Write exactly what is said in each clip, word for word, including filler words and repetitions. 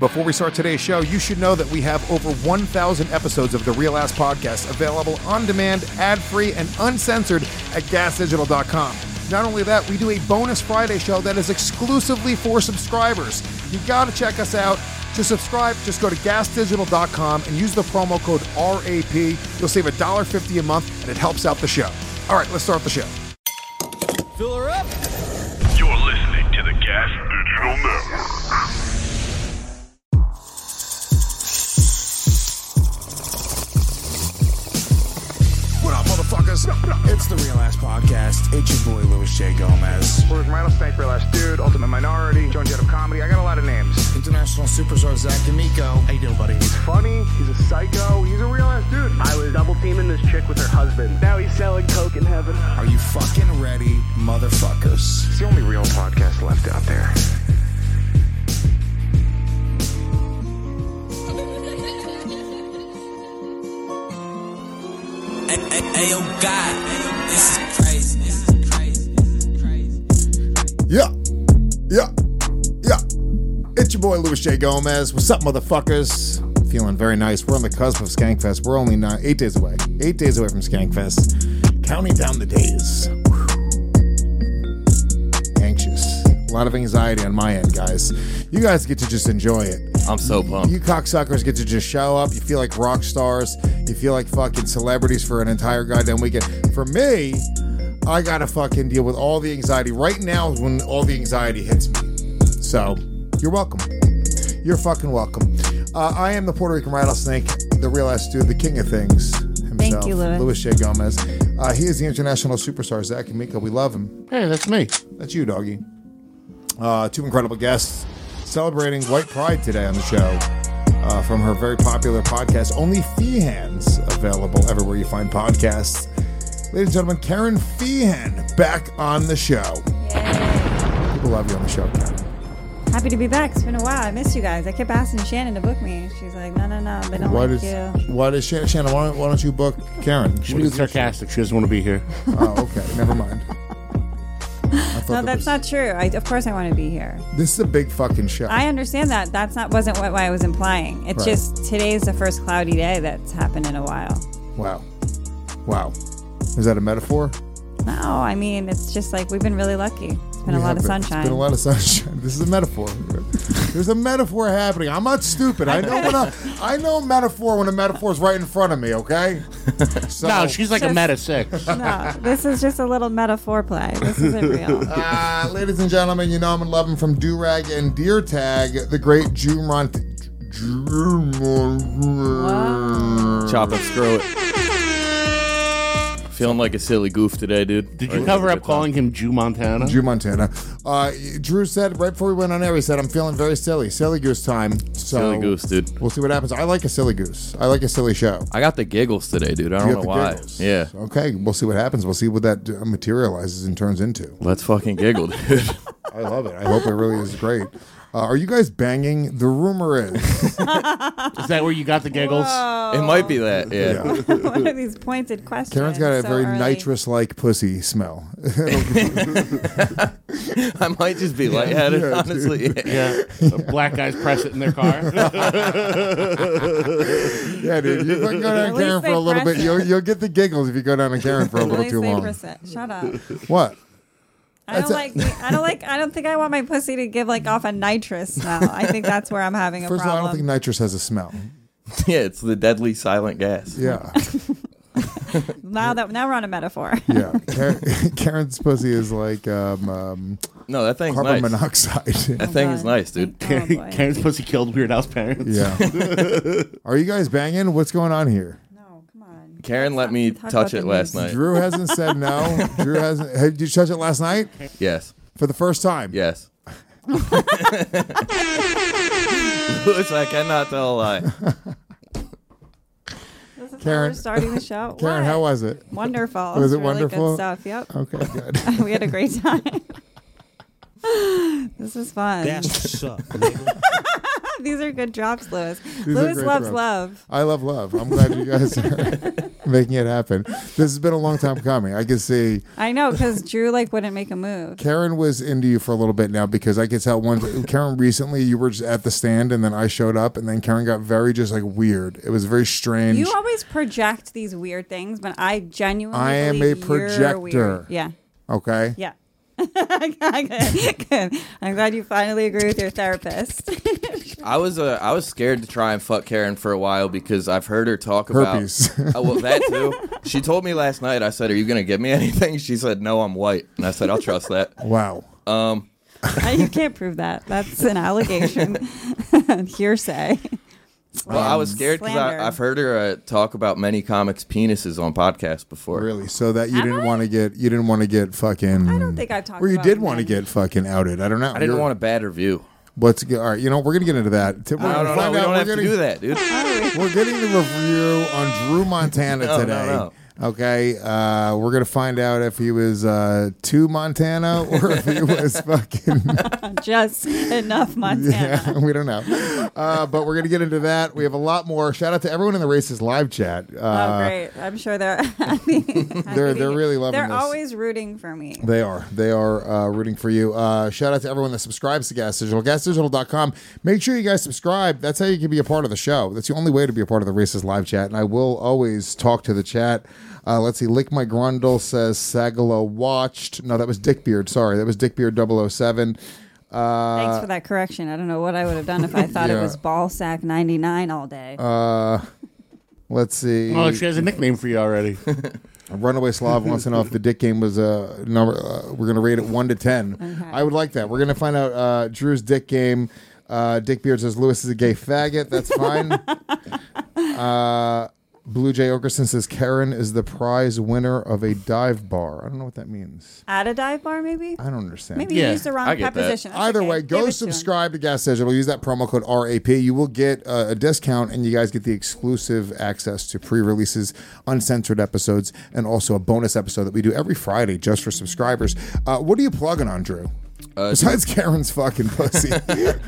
Before we start today's show, you should know that we have over one thousand episodes of the Real Ass Podcast available on demand, ad-free, and uncensored at gas digital dot com. Not only that, we do a bonus Friday show that is exclusively for subscribers. You got to check us out. To subscribe, just go to gas digital dot com and use the promo code R A P. You'll save one dollar fifty a month, and it helps out the show. All right, let's start the show. Fill her up. You're listening to the Gas Digital Network. What up, motherfuckers? It's the Real Ass Podcast. It's your boy, Louis J. Gomez. Puerto Rican Rattlesnake, Real Ass Dude, Ultimate Minority, Joan Jett of Comedy. I got a lot of names. International superstar Zach D'Amico. How you doing, buddy? He's funny. He's a psycho. He's a real ass dude. I was double teaming this chick with her husband. Now he's selling coke in heaven. Are you fucking ready, motherfuckers? It's the only real podcast left out there. Hey, oh God, this is crazy. This is crazy. This is crazy. Yeah, yeah, yeah. It's your boy, Louis J. Gomez. What's up, motherfuckers? Feeling very nice. We're on the cusp of Skankfest. We're only nine, eight days away. Eight days away from Skankfest. Counting down the days. Whew. Anxious. A lot of anxiety on my end, guys. You guys get to just enjoy it. I'm so pumped. You cocksuckers get to just show up. You feel like rock stars. You feel like fucking celebrities for an entire goddamn weekend. For me, I gotta fucking deal with all the anxiety. Right now is when all the anxiety hits me. So, you're welcome. You're fucking welcome. Uh, I am the Puerto Rican Rattlesnake, the real ass dude, the king of things himself. Thank you, Louis. Louis J. Gomez. Uh, he is the international superstar, Zach D'Amico. We love him. Hey, that's me. That's you, doggy. Uh, two incredible guests celebrating White Pride today on the show. Uh, from her very popular podcast, Only Feehan's, available everywhere you find podcasts. Ladies and gentlemen, Karen Feehan back on the show. Yay. People love you on the show, Karen. Happy to be back. It's been a while. I missed you guys. I kept asking Shannon to book me. She's like, no, no, no. They don't Why like does, you. why does Shannon, Shannon why, don't, why don't you book Karen? She's What being is it? sarcastic. She doesn't want to be here. Oh, okay. Never mind. I thought No, that that's was- not true. I, of course I want to be here. This is a big fucking show. I understand that. That's not wasn't what I was implying. It's Right. just today's the first cloudy day that's happened in a while. Wow. Wow. Is that a metaphor? No, I mean, it's just like we've been really lucky. It's been We a lot have of been- sunshine. It's been a lot of sunshine. This is a metaphor. There's a metaphor happening. I'm not stupid. I know when a, I know a metaphor when a metaphor is right in front of me, okay? So, No, she's like a Just- meta six. No, this is just a little metaphor play. This isn't real. uh, ladies and gentlemen, you know him and love him from Do-Rag and Deer Tag, the great Drew Mont... Drew Mont... Chop it, screw it. Feeling like a silly goof today, dude. Did Or you is cover it a up good calling him Jew Montana? Drew Montana. Uh, Drew said, right before we went on air, he said, I'm feeling very silly. Silly goose time. So Silly goose, dude. We'll see what happens. I like a silly goose. I like a silly show. I got the giggles today, dude. I You don't know got the why. giggles. Yeah. Okay, we'll see what happens. We'll see what that uh, materializes and turns into. Let's fucking giggle, dude. I love it. I hope it really is great. Uh, are you guys banging? The rumor is. Is that where you got the giggles? It might be that, yeah. What are these pointed questions? Karen's got a so very early? nitrous-like pussy smell. I might just be lightheaded, Yeah, honestly. Yeah. Black guys press it in their car. Yeah, dude. You can go down At Karen least for they a little press bit. You'll, you'll get the giggles if you go down to Karen for a At little least too they long. percent. Shut up. What? I don't That's a- like. I don't like. I don't think I want my pussy to give like off a nitrous smell. I think that's where I'm having a First of all, I problem. don't think nitrous has a smell. Yeah, it's the deadly silent gas. Yeah. now that now we're on a metaphor. Yeah. Karen, Karen's pussy is like um, um, No, that thing's carbon nice. monoxide. That thing is God. nice, dude. Oh, boy. Karen's pussy killed Weird Al's parents. Yeah. Are you guys banging? What's going on here? No, come on. Karen let me Talk touch about it the last news. night. Drew hasn't said no. Drew hasn't. Hey, did you touch it last night? Yes. For the first time? Yes. Louis, I cannot tell a lie. This is Karen- how we're starting the show. Karen, What? how was it? Wonderful. Was it really wonderful? Good stuff. Yep. Okay, good. We had a great time. This is fun. That's what's up, nigga. These are good drops, Lewis. These are Lewis great loves drops. love. I love love. I'm glad you guys are making it happen. This has been a long time coming. I can see I know, because Drew like wouldn't make a move. Karen was into you for a little bit now because I could tell one. Karen, recently you were just at the stand and then I showed up and then Karen got very just like weird. It was very strange. You always project these weird things, but I genuinely I am a believe you're projector. weird. Yeah. Okay. Yeah. good, good. I'm glad you finally agree with your therapist. I was uh, I was scared to try and fuck Karen for a while because I've heard her talk about Herpes. Oh, well, that too. She told me last night. I said, "Are you gonna give me anything?" She said, "No, I'm white," and I said, "I'll trust that." Wow. Um, You can't prove that. That's an allegation. Hearsay. well, I was scared because Slander. I've heard her uh, talk about many comics' penises on podcasts before. Really? So that you Am didn't I? want to get you didn't want to get fucking. I don't think I've talked Or you about did want to men. get fucking outed. I don't know. I didn't You're- want a bad review. What's all right? You know we're gonna get into that. We're No, gonna no, no. find We out- don't we're have getting- to do that, dude. We're getting the review on Drew Montana No, no, today. no. Okay, uh, we're gonna find out if he was uh, to Montana or if he was fucking. Just enough Montana. Yeah, we don't know. Uh, but we're gonna get into that. We have a lot more. Shout out to everyone in the Racist live chat. Uh, Oh, great. I'm sure they're happy. They're they're really loving They're this. always rooting for me. They are. They are uh, rooting for you. Uh, shout out to everyone that subscribes to Gas Digital. gas digital dot com. Make sure you guys subscribe. That's how you can be a part of the show. That's the only way to be a part of the Racist live chat. And I will always talk to the chat. Uh, let's see. Lick My Grundle says Sagalo watched. No, that was Dickbeard. Sorry. That was Dickbeard double oh seven. Uh, Thanks for that correction. I don't know what I would have done if I thought Yeah. it was Ballsack ninety-nine all day. uh, let's see. Oh, she has a nickname for you already. Runaway Slav wants to know if the dick game was a uh, number. Uh, we're going to rate it one to ten. Okay. I would like that. We're going to find out uh, Drew's dick game. Uh, Dick Beard says Lewis is a gay faggot. That's fine. uh, Blue Jay Okerson says Karen is the prize winner of a dive bar. I don't know what that means. At a dive bar, maybe? I don't understand. Maybe Yeah, you used the wrong I get that. preposition. That's Either okay. way, Give go it to him. subscribe to Gas Digital. Use that promo code R A P. You will get uh, a discount, and you guys get the exclusive access to pre-releases, uncensored episodes, and also a bonus episode that we do every Friday just for subscribers. Uh, what are you plugging on, Drew? Uh, Besides Karen's fucking pussy. uh,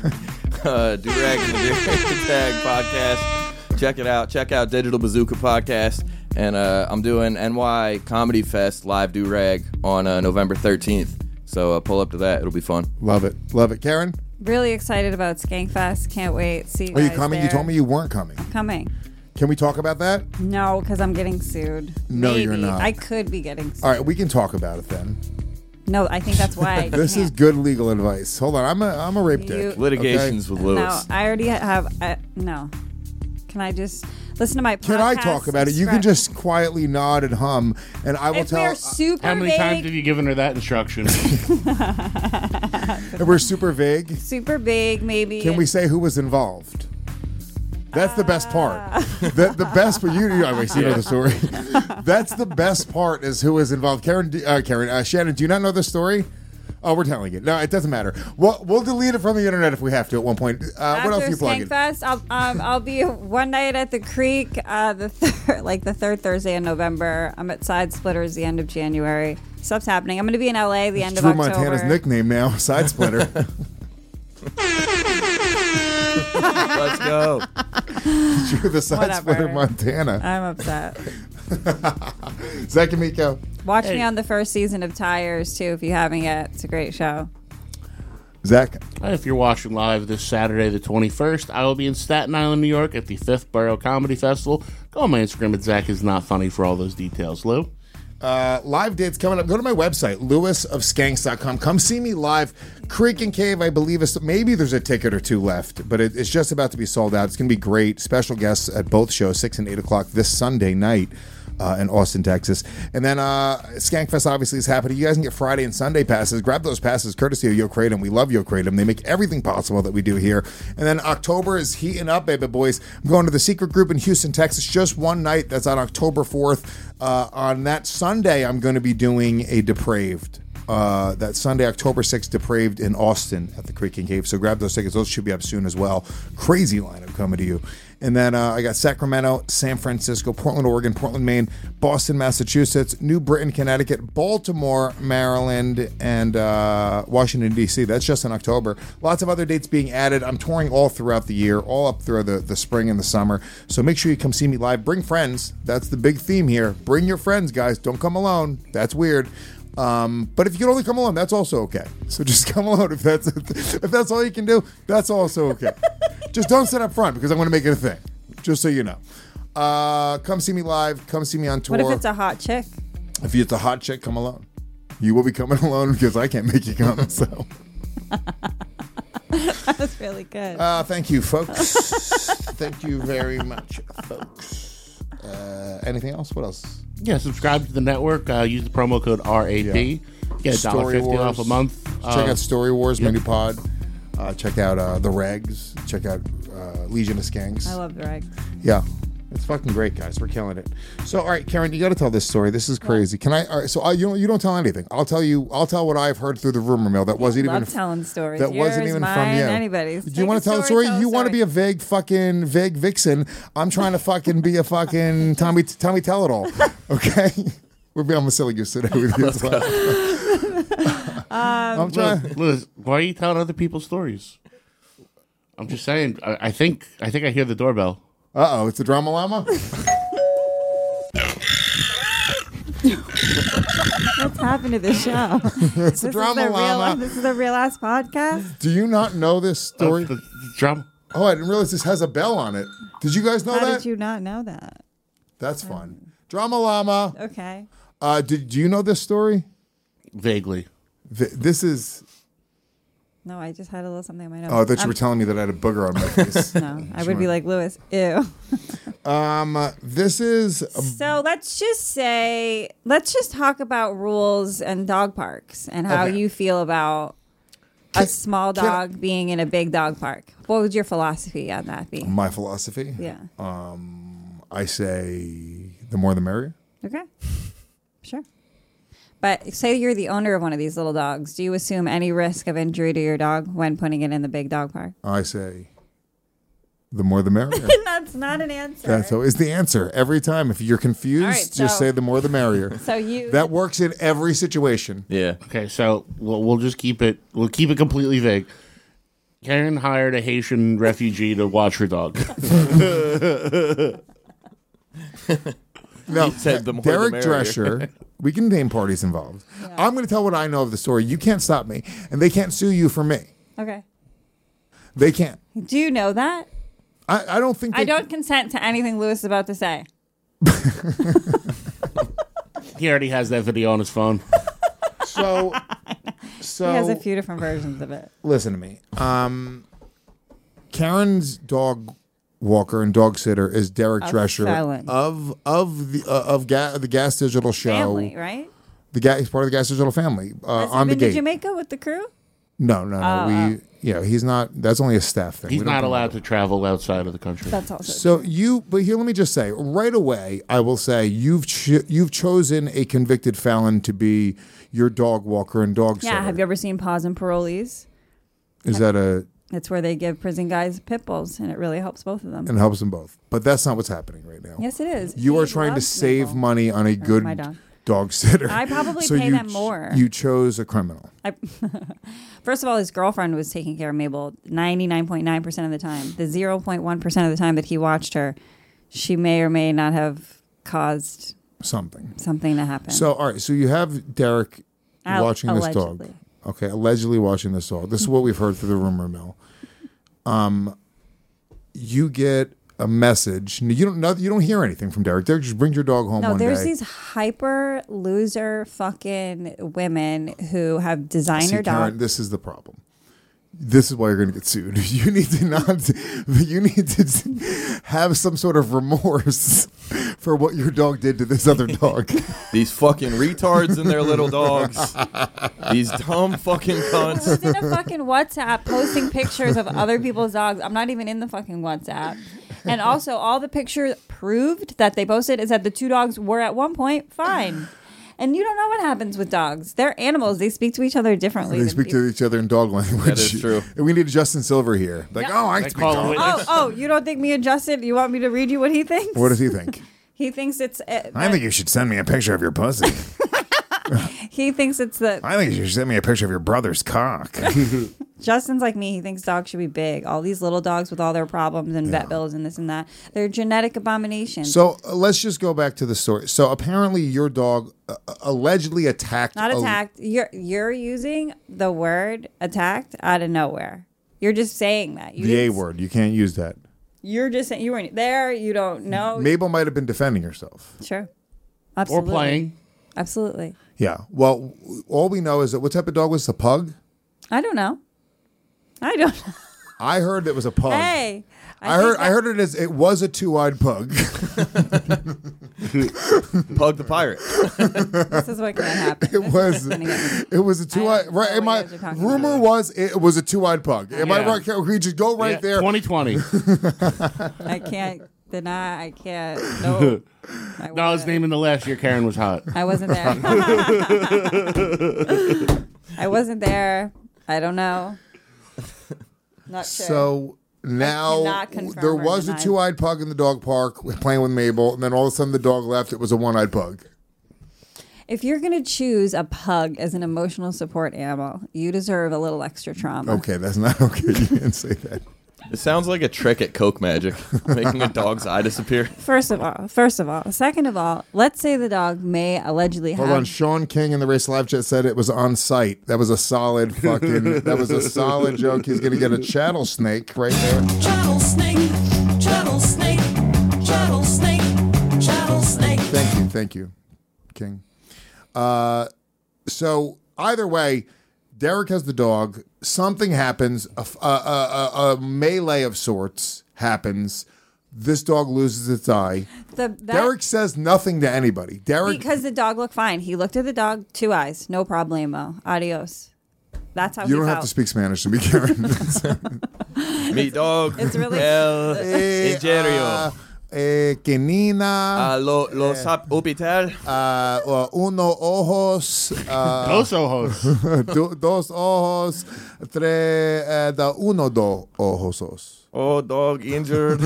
Do-Rag and the Tag podcast. Check it out. Check out Digital Bazooka podcast. And uh, I'm doing N Y Comedy Fest live Do-Rag on uh, November thirteenth. So uh, pull up to that. It'll be fun. Love it. Love it. Karen, Really excited about Skankfest. Can't wait. See you are you guys coming? You there. told me you weren't coming. Coming. Can we talk about that? No, because I'm getting sued. No, Maybe. you're not. I could be getting sued. All right, we can talk about it then. No, I think that's why I This is can't. good legal advice. Hold on, I'm a I'm a rape You- dick. Litigations with No, Lewis. I already have. I, no. Can I just listen to my podcast? Can I talk about it? You can just quietly nod and hum, and I will If tell. we're super How many vague, times have you given her that instruction? If we're super vague, super big, maybe. can we say who was involved? That's the best part. the, the best for you, you, I you know the story. That's the best part is who was involved. Karen, do- uh, Karen, uh, Shannon, do you not know the story? Oh, we're telling it. No, it doesn't matter. We'll, we'll delete it from the internet if we have to at one point. Uh, what else are you plugging? Skankfest, I'll um, I'll be one night at the Creek, uh, the third, like the third Thursday in November. I'm at Side Splitters the end of January. Stuff's happening. I'm going to be in L A the end Drew of October. Montana's nickname now, Side Splitter. Let's go. Drew the Side Whatever. Splitter Montana. I'm upset. Zach Amico. Watch Hey. me on the first season of Tires too if you haven't yet. It's a great show. Zach. If you're watching live this Saturday, the twenty-first, I will be in Staten Island, New York at the Fifth Borough Comedy Festival. Go on my Instagram at Zach is not funny for all those details. Lou? Uh, live dates coming up. Go to my website, lewis of skanks dot com. Come see me live. Creek and Cave, I believe, is maybe there's a ticket or two left, but it, it's just about to be sold out. It's going to be great. Special guests at both shows, six and eight o'clock this Sunday night. Uh, in Austin, Texas. And then uh, Skankfest obviously is happening. You guys can get Friday and Sunday passes. Grab those passes courtesy of Yo Kratom. We love Yo Kratom. They make everything possible that we do here. And then October is heating up, baby boys. I'm going to the Secret Group in Houston, Texas. Just one night. That's on October fourth. Uh, on that Sunday, I'm going to be doing a Depraved. uh, that Sunday, October sixth, Depraved in Austin at the Creek and Cave. So grab those tickets. Those should be up soon as well. Crazy lineup coming to you. And then uh, I got Sacramento, San Francisco, Portland, Oregon, Portland, Maine, Boston, Massachusetts, New Britain, Connecticut, Baltimore, Maryland, and uh, Washington, D C. That's just in October. Lots of other dates being added. I'm touring all throughout the year, all up through the, the spring and the summer. So make sure you come see me live. Bring friends. That's the big theme here. Bring your friends, guys. Don't come alone. That's weird. Um, but if you can only come alone, that's also okay. So just come alone. If that's if that's all you can do, that's also okay. Just don't sit up front because I'm going to make it a thing. Just so you know. Uh, come see me live. Come see me on tour. What if it's a hot chick? If it's a hot chick, come alone. You will be coming alone because I can't make you come. So. That was really good. Uh, thank you, folks. Thank you very much, folks. Uh, anything else? What else? Yeah, subscribe to the network. Uh, use the promo code R A P. Yeah. Get a dollar fifty off a month. Check Uh, out Story Wars, yep. Menu Pod. Uh, check out uh, The Regs. Check out uh, Legion of Skanks. I love the reg. Yeah. It's fucking great, guys. We're killing it. So, all right, Karen, you got to tell this story. This is crazy. Can I? All right, so I, you don't, you don't tell anything. I'll tell you. I'll tell what I've heard through the rumor mill that wasn't Love even telling stories. That Yours, wasn't even mine, from you. Anybody's. Do Take you want a to tell a story? tell a You want to story. be a vague fucking vague vixen? I'm trying to fucking be a fucking Tommy Tommy Tell It All. Okay, we're being Vasilius today with you as well. Um, I'm trying. Liz, Liz, why are you telling other people's stories? I'm just saying. I, I think. I think I hear the doorbell. Uh oh, it's the drama llama. What's happened to the show? It's the This drama is the llama. Real, this is the Real Ass Podcast. Do you not know this story? Uh, the, the drama. Oh, I didn't realize this has a bell on it. Did you guys know How that? did you not know that? That's fun. Drama llama. Okay. Uh, did do you know this story? Vaguely. Th- This is. No, I just had a little something in my nose. Oh, I thought you Um, were telling me that I had a booger on my face. No, I would be like, Lewis, ew. Um, uh, this is. A, So let's just say, let's just talk about rules and dog parks and how Okay. you feel about a small can I- dog being in a big dog park. What would your philosophy on that be? my philosophy. Yeah. I say the more the merrier. Okay. Sure. But say you're the owner of one of these little dogs. Do you assume any risk of injury to your dog when putting it in the big dog park? I say the more the merrier. That's not an answer. That's always the answer every time. If you're confused, All right, just so- say the more the merrier. So you That works in every situation. Yeah. Okay, so we'll, we'll just keep it. We'll keep it completely vague. Karen hired a Haitian refugee to watch her dog. No, said the more the Derek merrier. Drescher. We can name parties involved. I'm going to tell what I know of the story. You can't stop me, and they can't sue you for me. Okay. They can't. Do you know that? I, I don't think. They I don't consent to anything Lewis is about to say. He already has that video on his phone. So, so He has a few different versions of it. listen to me. Um, Karen's dog walker and dog sitter is Derek A Drescher felon. of of the uh, of ga- the Gas Digital show. Family, right? The Gas he's part of the Gas Digital family uh, Has he on the been to gate. Jamaica with the crew? No, no, no. Oh, we yeah, he's not. That's only a staff thing. He's We don't not promote allowed it. to travel outside of the country. That's also So you, but here, let me just say, right away, I will say you've ch- you've chosen a convicted felon to be your dog walker and dog sitter. Yeah, have you ever seen Paws and Parolees? Is that a? It's where they give prison guys pit bulls, and it really helps both of them. And helps them both, but that's not what's happening right now. Yes, it is. You He are trying to loves save Mabel. money on a good my dog. dog sitter. I probably so pay you them ch- more. You chose a criminal. I, first of all, his girlfriend was taking care of Mabel ninety-nine point nine percent of the time. The zero point one percent of the time that he watched her, she may or may not have caused Something. something to happen. So all right. So you have Derek Al- watching this dog. allegedly. Okay, allegedly watching this dog. This is what we've heard through the rumor mill. Um, you get a message. You don't know. You don't hear anything from Derek. Derek just brings your dog home No, one there's day. these hyper loser fucking women who have See, designer Karen, dogs. this is the problem. This is why you're going to get sued. You need to not. You need to have some sort of remorse for what your dog did to this other dog. These fucking retards and their little dogs. These dumb fucking cunts. Who's in a fucking WhatsApp posting pictures of other people's dogs? I'm not even in the fucking WhatsApp. And also, all the pictures proved that they posted is that the two dogs were at one point fine. And you don't know what happens with dogs. They're animals. They speak to each other differently. They than speak people. to each other in dog language. That is true. We need Justin Silver here. Like, Yeah. oh, I They speak call dog. it- Oh, oh, you don't think me and Justin, you want me to read you what he thinks? What does he think? He thinks it's. Uh, I think you should send me a picture of your pussy. he thinks it's the. I think you should send me a picture of your brother's cock. Justin's like me. He thinks dogs should be big. All these little dogs with all their problems and vet bills and this and that. They're genetic abominations. So uh, let's just go back to the story. So apparently your dog uh, allegedly attacked. Not a- attacked. You're you're using the word attacked out of nowhere. You're just saying that. You the A didn't- word. You can't use that. You're just saying you weren't there. You don't know. Mabel might have been defending herself. Sure. Or Absolutely. playing. Absolutely. Yeah. Well, all we know is that what type of dog was the pug? I don't know. I don't know. I heard it was a pug. Hey. I, think heard. I that- heard it as it was a two-eyed pug. Pug the pirate. This is what can't happen. It This is was. gonna get me. It was a two-eyed. I Right? don't Am know I? what you guys are talking Rumor about. was it was a two-eyed pug. Am I Yeah. right? Can we just go right Yeah, there? twenty twenty. I can't deny. I can't. No. I No, I was wasn't- naming the last year Karen was hot. I wasn't there. I wasn't there. I don't know. Not sure. So now cannot confirm there or was a deny. two-eyed pug in the dog park playing with Mabel, and then all of a sudden the dog left. It was a one-eyed pug. If you're going to choose a pug as an emotional support animal, you deserve a little extra trauma. Okay, that's not okay. You can't say that. It sounds like a trick at Coke Magic, making a dog's eye disappear. First of all, first of all, second of all, let's say the dog may allegedly Hold have. on, Sean King in the Race Live chat said it was on site. That was a solid fucking. That was a solid joke. He's gonna get a chattel snake right there. Chattel snake, chattel snake, chattel snake, chattel snake. Thank you, thank you, King. Uh, so either way, Derek has the dog. Something happens. A, a, a, a, a melee of sorts happens. This dog loses its eye. the, that, Derek says nothing to anybody. Derek, because the dog looked fine. He looked at the dog, two eyes, no problemo. Adios. That's how you he don't felt. have to speak Spanish to be Karen. Mi dog. It's really- El Eh, Ingerio. uh, eh, Kenina, Uh, lo, los hospital. uh, uh, uno ojos, uh, Dos ojos. do, dos ojos, tres, uh, da uno do ojosos. Oh, dog injured.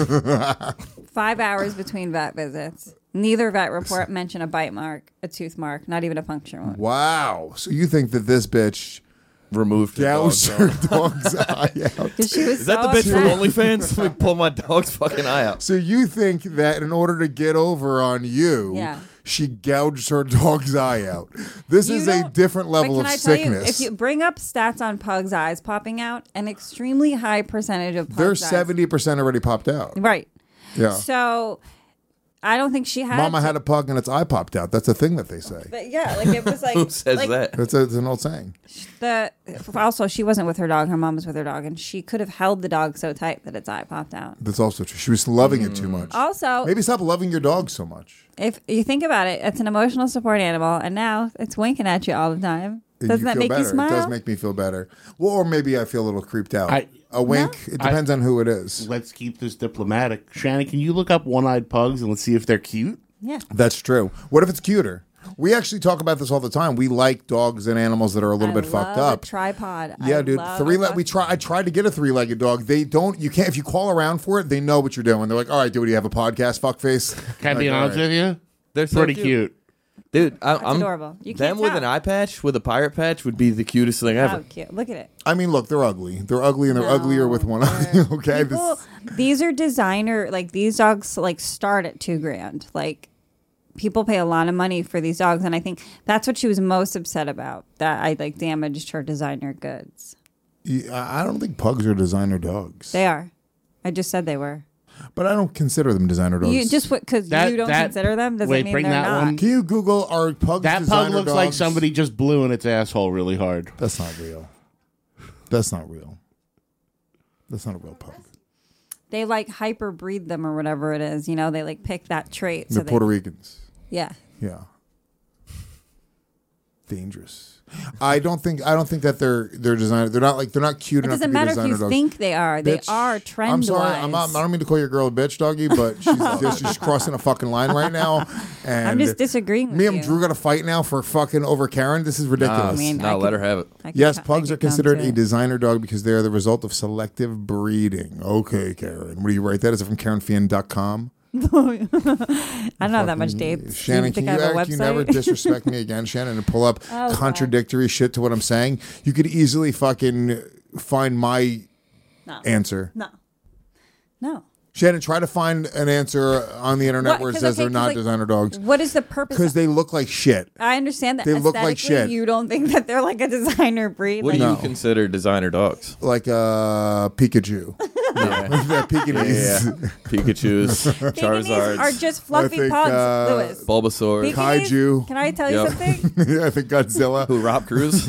Five hours between vet visits. Neither vet report mentioned a bite mark, a tooth mark, not even a puncture wound. Wow. So you think that this bitch Removed the dog. gouged her dog's eye out? 'Cause she was Is that so the bitch from upset. OnlyFans? Let me pull my dog's fucking eye out. So you think that in order to get over on you, Yeah. she gouged her dog's eye out. This You is a don't- different level but of can I tell sickness. You, if you bring up stats on pugs' eyes popping out, an extremely high percentage of pugs' They're eyes. seventy percent already popped out. Right. Yeah. So I don't think she had. Mama to- had a pug and its eye popped out. That's a thing that they say. But yeah, like it was like. Who says like that? That's a, it's an old saying. The also she wasn't with her dog. Her mom was with her dog, and she could have held the dog so tight that its eye popped out. That's also true. She was loving it too much. Also, Maybe stop loving your dog so much. if you think about it, it's an emotional support animal, and now it's winking at you all the time. Doesn't you that feel make better. you smile? It does make me feel better. Well, or maybe I feel a little creeped out. I- a wink. It depends on who it is. Let's keep this diplomatic. Shannon, can you look up one-eyed pugs and let's see if they're cute? yeah. That's true. What if it's cuter? We actually talk about this all the time. We like dogs and animals that are a little I bit fucked love up. A tripod. Yeah, I dude. love Three a leg. We try. I tried to get a three-legged dog. They don't. You can't. If you call around for it, they know what you're doing. They're like, "All right, dude, you have a podcast, fuckface." Can I be Like, all honest right. with you? They're so Pretty cute. cute. Dude, I, I'm adorable. You them can't with tell. an eye patch, with a pirate patch, would be the cutest thing ever. Oh, cute. Look at it. I mean, look, they're ugly. They're ugly, and they're No, uglier with one eye. they're- Okay. People, This, these are designer. Like these dogs, like start at two grand. Like people pay a lot of money for these dogs, and I think that's what she was most upset about. That I like damaged her designer goods. I I don't think pugs are designer dogs, They are. I just said they were. but I don't consider them designer dogs. You just because That- you don't that- consider them doesn't wait, mean bring they're that not. one. Can you Google are pugs That designer pug looks like dogs? somebody just blew in its asshole really hard. That's not real. That's not real. That's not a real pug. They like hyper breed them or whatever it is. You know, they like pick that trait. They're so Puerto they, Ricans. Yeah. Yeah. dangerous. I don't think I don't think that they're they're designer. They're not like they're not cute It enough to doesn't be matter if designer you dogs. think they are. They Bitch, are trend I'm sorry. wise. I'm not, I don't mean to call your girl a bitch, doggy, but she's just, she's crossing a fucking line right now. And I'm just disagreeing with Me you. and Drew got to fight now for fucking over Karen. This is ridiculous. I mean, no, I let could- her have it. I could Yes, co- I pugs are could come considered to a it. designer dog because they are the result of selective breeding. Okay, Karen. What do you write that? Is it from Karen Fian dot com? I don't have that much dates. Shannon, you can think you, I have a act- can you never website? disrespect me again, Shannon, and pull up Oh, God. contradictory shit to what I'm saying? You could easily fucking find my No. answer. No. No. Shannon, try to find an answer on the internet What? where it 'Cause, says okay, they're 'cause, not like, designer dogs What is the purpose? because of- they look like shit. I understand that they look like aesthetically shit. You don't think that they're like a designer breed? What like, do you No. consider designer dogs? Like uh, Pikachu. Yeah. That Pekingese. Yeah. Pikachu's, Pekingese Charizards, are just fluffy I think, pugs, uh, Lewis. Bulbasaur. Pekingese- Kaiju. Can I tell you Yep. something? I think Godzilla. Who, Rob Cruz?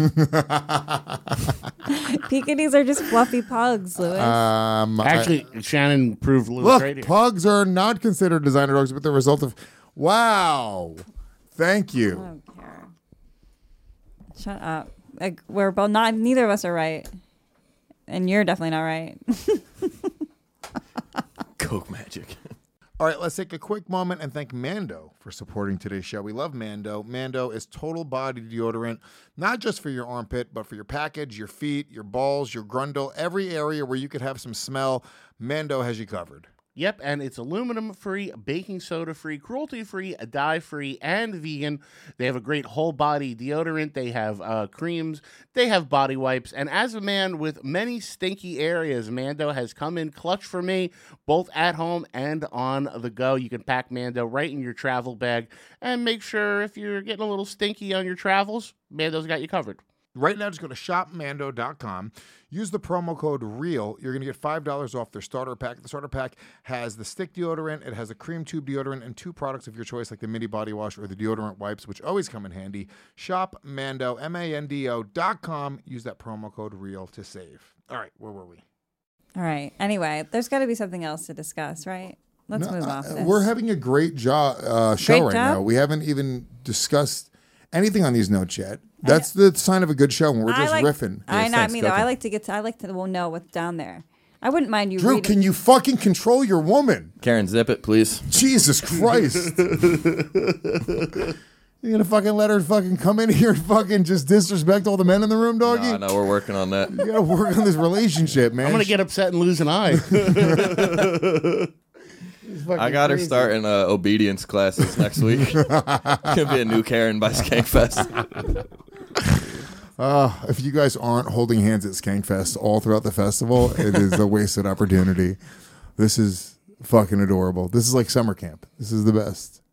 Pekingese are just fluffy pugs, Lewis. Um, I- Actually, Shannon proved Lewis Look, right here. pugs are not considered designer dogs, but the result of. Wow. Thank I you. don't care. Shut up. Like we're both not. Neither of us are right, and you're definitely not right. Coke magic. All right, let's take a quick moment and thank Mando for supporting today's show. We love Mando. Mando is total body deodorant, not just for your armpit, but for your package, your feet, your balls, your grundle, every area where you could have some smell. Mando has you covered. Yep, and it's aluminum-free, baking soda-free, cruelty-free, dye-free, and vegan. They have a great whole-body deodorant. They have uh, creams. They have body wipes. And as a man with many stinky areas, Mando has come in clutch for me, both at home and on the go. You can pack Mando right in your travel bag and make sure if you're getting a little stinky on your travels, Mando's got you covered. Right now, just go to shop mando dot com. Use the promo code REAL. You're going to get five dollars off their starter pack. The starter pack has the stick deodorant, it has a cream tube deodorant, and two products of your choice like the mini body wash or the deodorant wipes, which always come in handy. Shop Mando, M A N D O dot com. Use that promo code REAL to save. All right, where were we? All right. Anyway, there's got to be something else to discuss, right? Let's No, move uh, off this. We're having a great jo- uh, show Great right job? now. We haven't even discussed anything on these notes yet. That's the sign of a good show when we're I just like, riffing. I Yes, know thanks, me though. Coco. I like to get. To, I like to well, know what's down there. I wouldn't mind you. Drew, reading. can you fucking control your woman? Karen, zip it, please. Jesus Christ. You gonna fucking let her fucking come in here and fucking just disrespect all the men in the room, doggy? No, no, we're working on that. You gotta work on this relationship, man. I'm going to get upset and lose an eye. I got her starting uh, obedience classes next week. Gonna be a new Karen by Skankfest. Uh, if you guys aren't holding hands at Skankfest all throughout the festival, it is a wasted opportunity. This is fucking adorable. This is like summer camp. This is the best.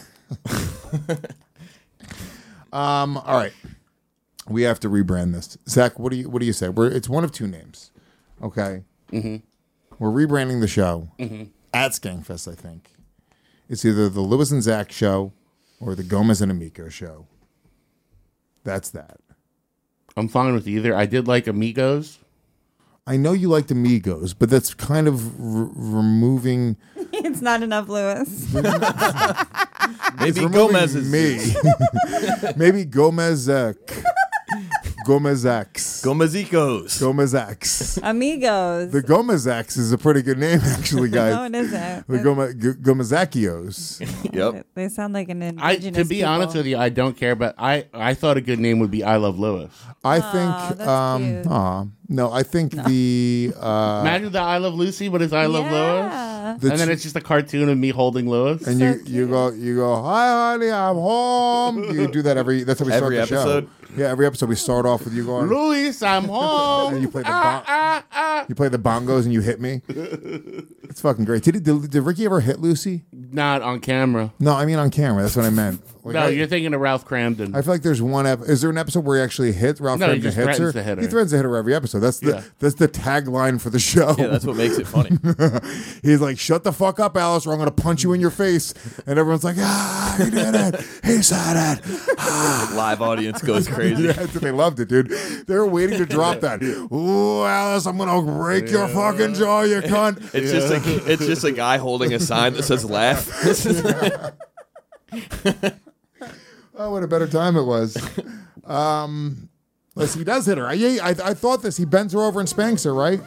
um. All right, we have to rebrand this. Zach, what do you what do you say? We're it's one of two names. Okay. Mm-hmm. We're rebranding the show Mm-hmm. at Skankfest. I think it's either the Lewis and Zach show or the Gomez and Amico show. That's that. I'm fine with either. I did like Amigos. I know you liked Amigos, but that's kind of r- removing. it's not enough, Lewis. Maybe removing Gomez is me. Maybe Gomezek. Gomezaks. Gomezicos. Gomezaks. Amigos. The Gomezaks is a pretty good name, actually, guys. no, it isn't. The Gome- G- Gomezakios. Yep. They sound like an I, indigenous. to be people. honest with you, I don't care, but I, I thought a good name would be I Love Lewis. I Aw, think. that's um, cute. aw, no, I think the. Uh, Imagine the I Love Lucy, but it's I Love Lewis. Yeah. the And then tr- it's just a cartoon of me holding Lewis. and So you, you go you go hi honey I'm home. You do that every that's how we start Every the episode? show. Yeah, every episode we start off with you going. Luis, I'm home. And you play the Ah, bon- ah, ah. You play the bongos and you hit me. It's fucking great. Did, he, did did Ricky ever hit Lucy? Not on camera. No, I mean on camera. That's what I meant. Like, No, I, you're thinking of Ralph Cramden. I feel like there's one. Ep- is there an episode where he actually hits Ralph? No, he Cramden just hits her? threatens to hit her. He threatens to hit her every episode. That's the Yeah. that's the tagline for the show. Yeah, that's what makes it funny. He's like, "Shut the fuck up, Alice, or I'm gonna punch you in your face." And everyone's like, "Ah, he did it. He said it." Live audience goes crazy. Yeah, they loved it, dude. They were waiting to drop that. Ooh, Alice, I'm gonna break your fucking jaw, you cunt. It's just a it's just a guy holding a sign that says "laugh." Oh, what a better time it was. Um, listen, he does hit her. I, yeah, I, I thought this. He bends her over and spanks her, right?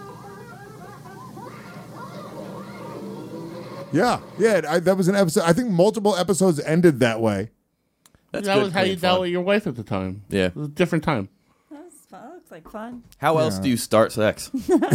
Yeah, yeah. I, that was an episode. I think multiple episodes ended that way. That's that good, was how clean you dealt fun. with your wife at the time. Yeah. It was a different time. That was fun. That looks like fun. How else Yeah. do you start sex?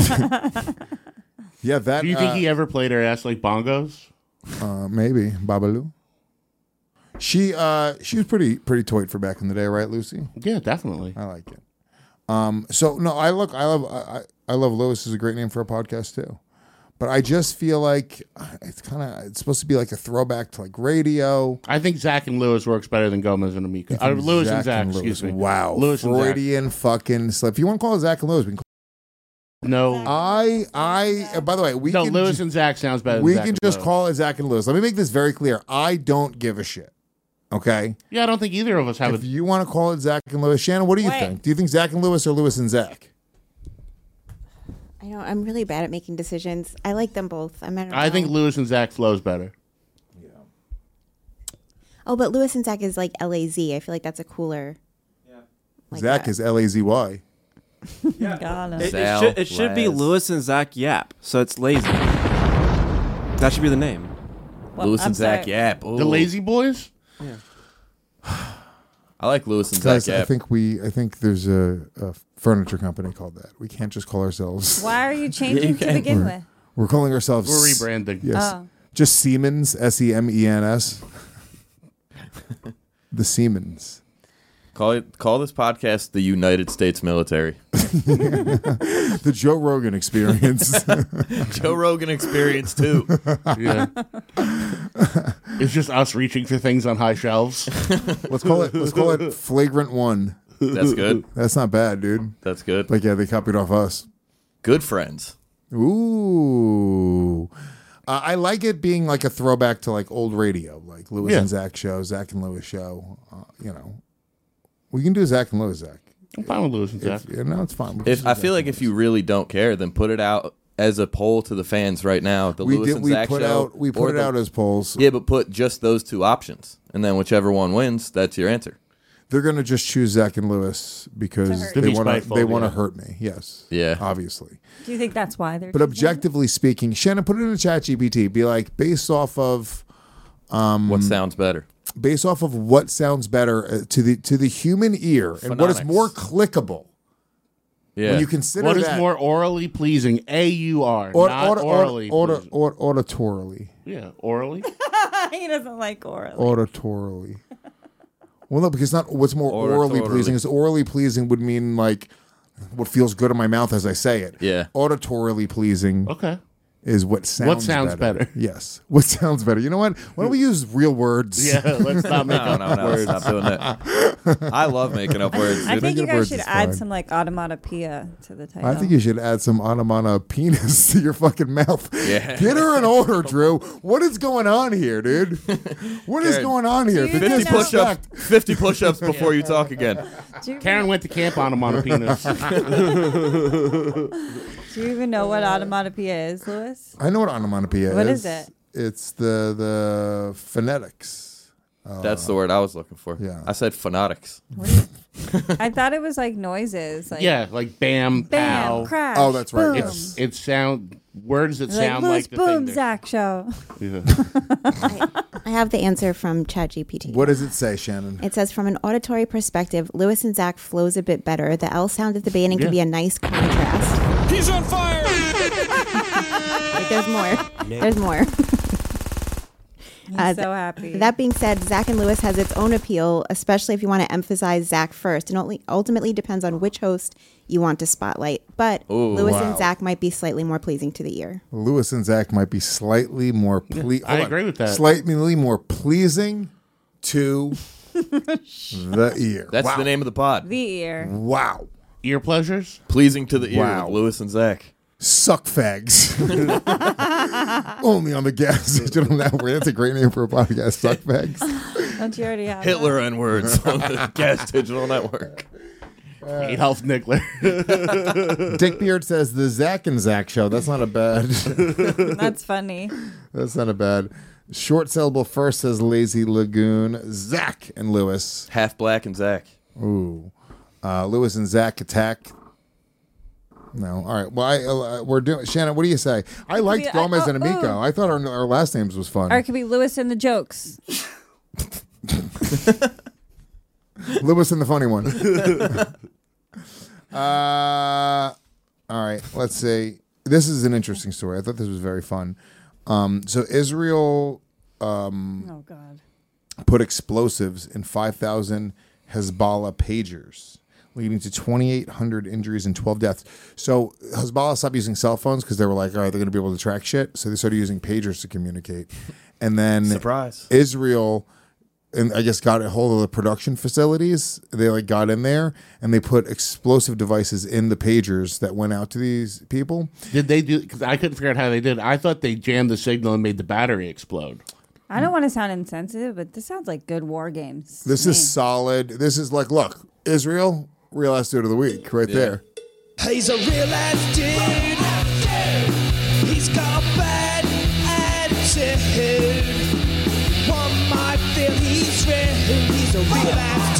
Yeah, that. Do you think uh, he ever played her ass like bongos? Uh, maybe Babalu. She uh she was pretty pretty toit for back in the day, right, Lucy? Yeah, definitely. I like it. Um, so no, I look, I love, I, I love Lewis is a great name for a podcast too, but I just feel like it's kind of it's supposed to be like a throwback to like radio. I think Zach and Lewis works better than Gomez and Amika. Uh, Lewis and Zach, Lewis. excuse me. Wow, Lewis and Zach. Freudian fucking slip. If you want to call it Zach and Lewis, we can call No, I, I. uh, by the way, we no. can Lewis ju- and Zach sounds better. we than Zach can and just Lewis. call it Zach and Lewis. Let me make this very clear. I don't give a shit. Okay. Yeah, I don't think either of us have If a. you want to call it Zach and Lewis, Shannon, what do you Wait. think? Do you think Zach and Lewis or Lewis and Zach? I know I'm really bad at making decisions. I like them both. I'm I think Lewis and Zach flows better. Oh, but Lewis and Zach is like L A Z. I feel like that's a cooler. Like Zach that. is L A Z Y. Got It, it. it Sal, should, it should be Laz. Lewis and Zach Yap, so it's lazy. That should be the name. Well, Lewis I'm and Zach sorry. Yap. The Ooh. Lazy Boys. I like Lewis and Zach Guys, I Yap. think we, I think there's a, a furniture company called that. We can't just call ourselves. Why are you changing you to can. begin We're, with? we're calling ourselves. We're rebranding. Yes, Oh. just Siemens. S E M E N S. The Siemens. Call it. Call this podcast the United States Military. The Joe Rogan Experience. Joe Rogan Experience too. Yeah. It's just us reaching for things on high shelves. let's call it. Let's call it Flagrant One. That's good. That's not bad, dude. That's good. Like, yeah, they copied off us. Good friends. Ooh. Uh, I like it being like a throwback to like old radio, like Lewis Yeah. and Zach show, Zach and Lewis show. Uh, you know, we can do Zach and Lewis, Zach. I'm fine with Lewis and Zach. If, yeah, no, it's fine. We can If do I Zach feel and like if Lewis. you really don't care, then put it out as a poll to the fans right now. The we Lewis did, and we Zach put show. out we or put it the- out as polls. Yeah, but put just those two options, and then whichever one wins, that's your answer. They're gonna just choose Zach and Lewis because hurt they you. To be want to spiteful, they want to yeah. hurt me. Yes, Yeah. obviously. Do you think that's why they're? But choosing objectively speaking, Shannon, put it in a chat G P T. Be like, based off of Mm. What sounds better? based off of what sounds better uh, to the to the human ear and what is Phononics. more clickable. Yeah. When you consider What is that, more orally pleasing? A U R, or, not or, orally. or, pleasing. or, or, auditorily, Yeah, orally. it? He doesn't like orally. auditorily. Well, no, because not what's more orally Auditorily. pleasing is orally pleasing would mean like what feels good in my mouth as I say it. Yeah. Auditorily pleasing Okay. is what sounds What sounds better? Yes. What sounds better? You know what? Why don't we use real words? Yeah, let's not make No, up no, no, words. stop doing that. I love making up words. I dude. think you Making up guys words should is add fine. some like onomatopoeia to the title. I think you should add some onomana penis to your fucking mouth. Yeah. Get her in order, Drew. What is going on here, dude? What is Karen, going on here? do you The know- fifty push-ups. disrespect. Fifty push-ups before you talk again. Do you, Karen went to camp on him on a penis. do you even know what onomatopoeia is, Lewis? I know what onomatopoeia What is. is it? It's the the phonetics. That's the word I was looking for. yeah. I said phonetics. I thought it was like noises. Like Yeah, like bam, bam, pow. crash. Oh, that's right, Boom. yes. It sound words that Like sound loose like the boom thing. that- Zach show. Yeah. I have the answer from ChatGPT. What does it say, Shannon? It says, from an auditory perspective, Lewis and Zach flows a bit better. The L sound at the beginning Yeah. can be a nice contrast. He's on fire! Wait, there's more. There's more. He's Uh, so happy. That being said, Zach and Lewis has its own appeal, especially if you want to emphasize Zach first. It only ultimately depends on which host you want to spotlight. But Ooh, Lewis wow. and Zach might be slightly more pleasing to the ear. Lewis and Zach might be slightly more ple- I hold on. agree with that. Slightly more pleasing to the ear. That's wow. the name of the pod. the ear. Wow. Ear pleasures? Pleasing to the ear Wow. with Lewis and Zach. Suck fags. Only on the Gas Digital Network. That's a great name for a podcast. Suck fags. Don't you already have Hitler and words on the Gas Digital Network. Adolf Nickler. Dick Beard says the Zach and Zach show. That's not a bad. that? That's funny. That's not a bad. Short syllable first says Lazy Lagoon. Zach and Lewis. Half black and Zach. Ooh. Uh, Lewis and Zach attack. No. All right. Well, I, uh, we're doing. Shannon, what do you say? I liked be- I- Gomez oh, and Amico. oh. I thought our, our last names was fun. Or it could be Lewis and the jokes. Lewis and the funny one. uh, all right. Let's see. This is an interesting story. I thought this was very fun. Um, so Israel um, Oh God. put explosives in five thousand Hezbollah pagers, leading to twenty-eight hundred injuries and twelve deaths. So Hezbollah stopped using cell phones because they were like, all right, they're going to be able to track shit. So they started using pagers to communicate. And then Surprise. Israel, and I guess, got a hold of the production facilities. They like got in there and they put explosive devices in the pagers that went out to these people. Did they do? Because I couldn't figure out how they did. I thought they jammed the signal and made the battery explode. I don't want to sound insensitive, but this sounds like good war games. to This me. is solid. This is like, look, Israel, real ass dude of the week right there. He's a real ass dude. He's got a bad attitude. One might feel he's real. He's a real ass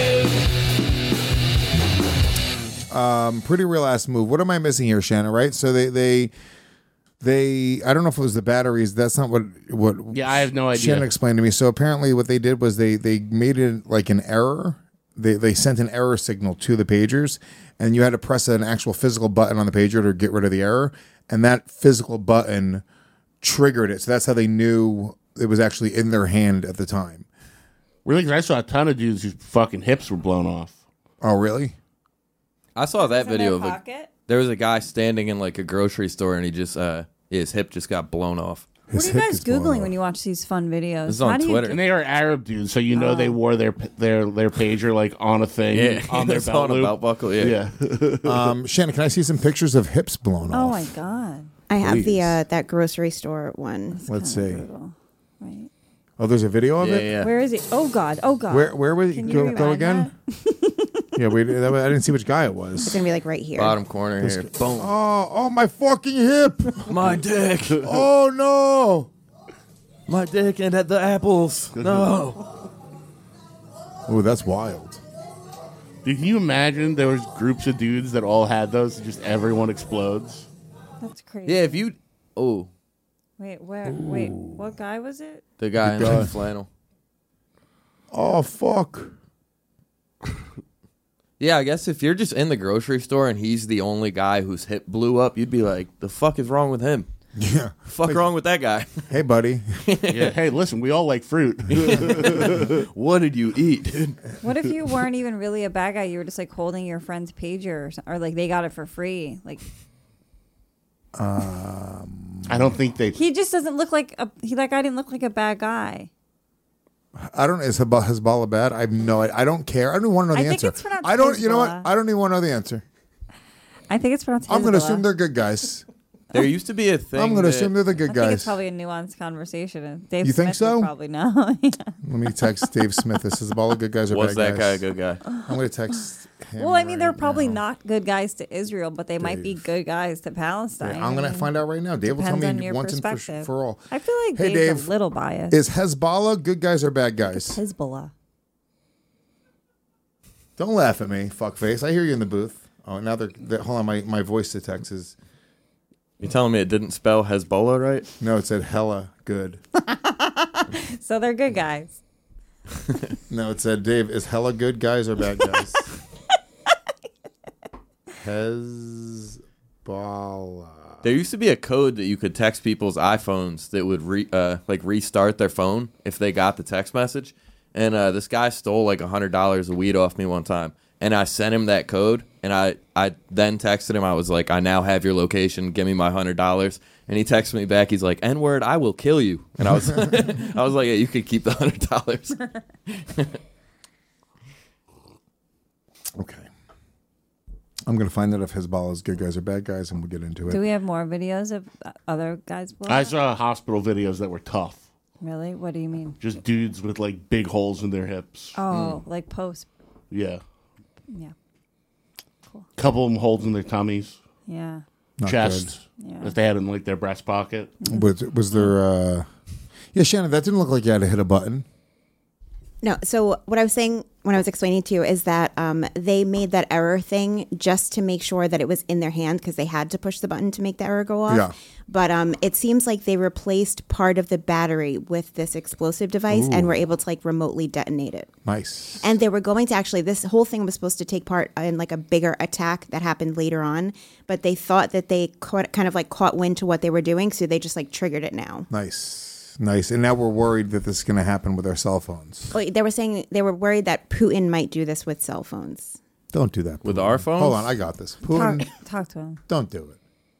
dude. Um, pretty real ass move. What am I missing here, Shannon? Right? So they they they. I don't know if it was the batteries. That's not what what. Yeah, I have no idea. Shannon explained to me. So apparently, what they did was they they made it like an error. They they sent an error signal to the pagers, and you had to press an actual physical button on the pager to get rid of the error, and that physical button triggered it. So that's how they knew it was actually in their hand at the time. Really? 'Cause I saw a ton of dudes whose fucking hips were blown off. Oh, really? I saw that It's in video their of a, pocket? there was a guy standing in like a grocery store and he just uh his hip just got blown off. What are you guys googling when you watch these fun videos? This is on How do you Twitter. do- And they are Arab dudes, so you know Oh. they wore their their their pager like on a thing, Yeah, on their it's belt on a loop. belt buckle, yeah. yeah. Um, Shannon, can I see some pictures of hips blown Oh off? my God. I have Please. the uh, that grocery store one. Let's see. Brutal. Right. Oh, there's a video of Yeah, it. yeah. Where is it? Oh God. Oh God. Where where was Can it? you Go, go rewind again? Yeah, wait. That, was- I didn't see which guy it It's was. gonna be like right here. Bottom corner here. Boom. Oh, oh, my fucking hip! My dick. Oh no! My dick and at the apples. No. Oh, that's wild. Dude, can you imagine there was groups of dudes that all had those and just everyone explodes? That's crazy. Yeah, if you oh, Wait, where? Wait, what guy was it? the guy in guy. the flannel. Oh fuck! Yeah, I guess if you're just in the grocery store and he's the only guy whose hip blew up, you'd be like, the fuck is wrong with him? Yeah. Fuck wrong with that guy? Hey, buddy. Yeah. Hey, listen, we all like fruit. What did you eat, dude? What if you weren't even really a bad guy? You were just like holding your friend's pager, or, so- or like they got it for free. Like Um, I don't think they. he just doesn't look like a he. That guy didn't look like a bad guy. I don't. Is Hezbollah Hezbollah bad? I have no. I don't care. I don't even want to know the I think answer. it's pronounced I don't. You know what? Hezbollah. I don't even want to know the answer. I think it's pronounced. I'm going to Hezbollah. assume they're good guys. There used to be a thing. I'm going to that- assume they're the I good think it's guys. probably a nuanced conversation. and Dave You think Smith would so? Probably no. Yeah. Let me text Dave Smith. This is Hezbollah good guys or Was bad that guy guys? a good guy? I'm going to text him. Well, I mean, they're right probably now. not good guys to Israel, but they might be Dave. good guys to Palestine. Yeah, I'm going to find out right now. Dave will tell Depends on me your once and for, perspective. for all. I feel like Hey, Dave's Dave. a little biased. Is Hezbollah good guys or bad guys? Hezbollah. Don't laugh at me, fuckface. I hear you in the booth. Oh, now they're, they're hold on. My, my voice to text is You telling me it didn't spell Hezbollah right? no. It said hella good. So they're good guys. No, it said Dave is hella good guys or bad guys. Hezbollah. There used to be a code that you could text people's iPhones that would re, uh, like restart their phone if they got the text message. And uh, this guy stole like a hundred dollars of weed off me one time, and I sent him that code. And I, I then texted him. I was like, I now have your location. Give me my hundred dollars. And he texted me back. He's like, N word, I will kill you. And I was, I was like, yeah, you could keep the hundred dollars. Okay. I'm gonna find out if Hezbollah is good guys or bad guys, and we'll get into it. Do we have more videos of uh, other guys? blowing I up? saw hospital videos that were tough. Really? What do you mean? Just dudes with like big holes in their hips. Oh, like post. Yeah. Yeah. Couple of them holes in their tummies, Yeah. Not chest, good. Yeah. if they had in like their breast pocket. Was, was there? Uh... Yeah, Shannon, that didn't look like you had to hit a button. No, so what I was saying when I was explaining to you is that um, they made that error thing just to make sure that it was in their hand because they had to push the button to make the error go off. Yeah. But um, it seems like they replaced part of the battery with this explosive device Ooh. and were able to like remotely detonate it. Nice. And they were going to actually, this whole thing was supposed to take part in like a bigger attack that happened later on, but they thought that they caught, kind of like caught wind to what they were doing, so they just like triggered it now. Nice. Nice. And now we're worried that this is going to happen with our cell phones. Well, they were saying they were worried that Putin might do this with cell phones. Don't do that. With Putin. our phones? Hold on, I got this. Putin, Talk, talk to him. don't do it.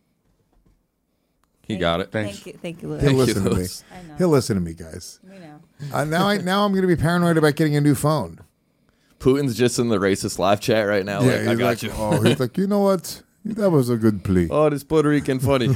He got it. Thanks. Thank you, thank you, Louis. He'll Thank listen you, to me. Louis. I know. He'll listen to me, guys. We know. Uh, now, I now I'm going to be paranoid about getting a new phone. Putin's just in the racist live chat right now. like, I he's got like, you. oh, he's like, you know what? That was a good plea. Oh, this Puerto Rican funny.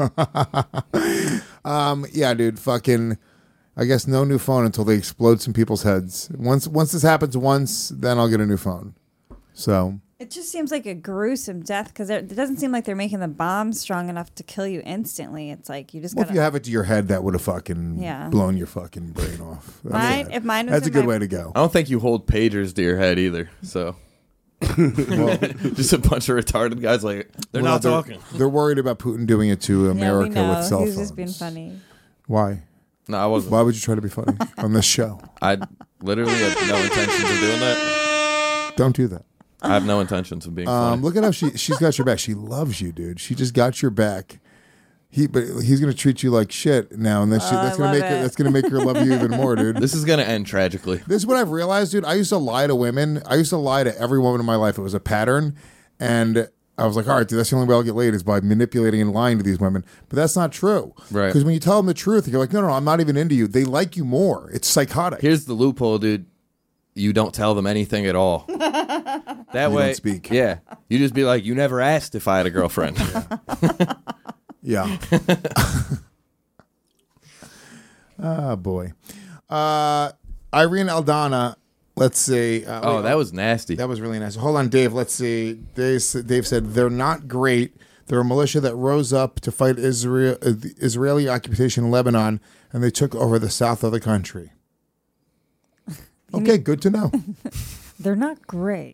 Um, yeah, dude, fucking. I guess no new phone until they explode some people's heads. Once once this happens once, then I'll get a new phone. So It just seems like a gruesome death because it doesn't seem like they're making the bomb strong enough to kill you instantly. It's like you just well, gotta. if you have it to your head, that would have fucking Yeah. blown your fucking brain off. That's Mine- sad. if mine was That's a in good my- way to go. I don't think you hold pagers to your head either. So Well, just a bunch of retarded guys like they're well, not they're, talking. They're worried about Putin doing it to yeah, America we know. with cell He's phones. just being funny. Why? No, I wasn't. Why would you try to be funny on this show? I literally had no intentions of doing that. Don't do that. I have no intentions of being Um, funny. look at how she she's got your back. She loves you, dude. She just got your back. He but he's gonna treat you like shit now, and that's Oh, that's I gonna love make her, it. that's gonna make her love you even more, dude. This is gonna end tragically. This is what I've realized, dude. I used to lie to women. I used to lie to every woman in my life. It was a pattern, and I was like, all right, dude, that's the only way I'll get laid is by manipulating and lying to these women. But that's not true, Right. Because when you tell them the truth, you're like, no, no, no, I'm not even into you. They like you more. It's psychotic. Here's the loophole, dude. You don't tell them anything at all. That You way, don't speak. Yeah, you just be like, you never asked if I had a girlfriend. Yeah. Ah, boy. Uh, Irene Aldana. Let's see. Uh, Oh, wait, that was nasty. That was really nice. Hold on, Dave. Let's see. Dave, s- Dave said they're not great. They're a militia that rose up to fight Israel, uh, the Israeli occupation in Lebanon, and they took over the south of the country. Okay, good to know. They're not great.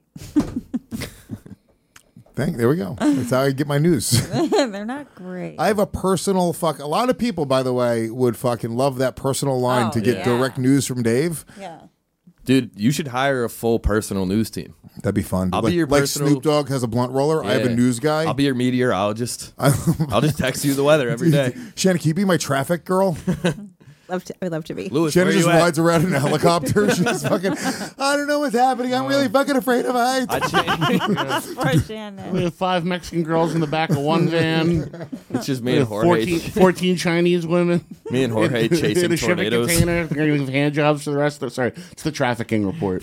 Thank. There we go. That's how I get my news. They're not great. I have a personal fuck. A lot of people, by the way, would fucking love that personal line Oh, to get yeah. direct news from Dave. yeah. Dude, you should hire a full personal news team. That'd be fun. I'll like, be your like personal- Snoop Dogg has a blunt roller. I have a Yeah. news guy. I'll be your meteorologist. I'll just text you the weather every day. Shannon, can you be my traffic girl? Love to, I would love to be. Louis, Shannon where just you at? rides around in a helicopter. She's fucking, I don't know what's happening. I'm really fucking afraid of heights. I changed. Poor Shannon. We have five Mexican girls in the back of one van. It's just me We and have fourteen, Jorge. fourteen Chinese women. Me and Jorge in chasing a shipping tornadoes. container. They're going to give hand jobs for the rest of the. Sorry, it's the trafficking report.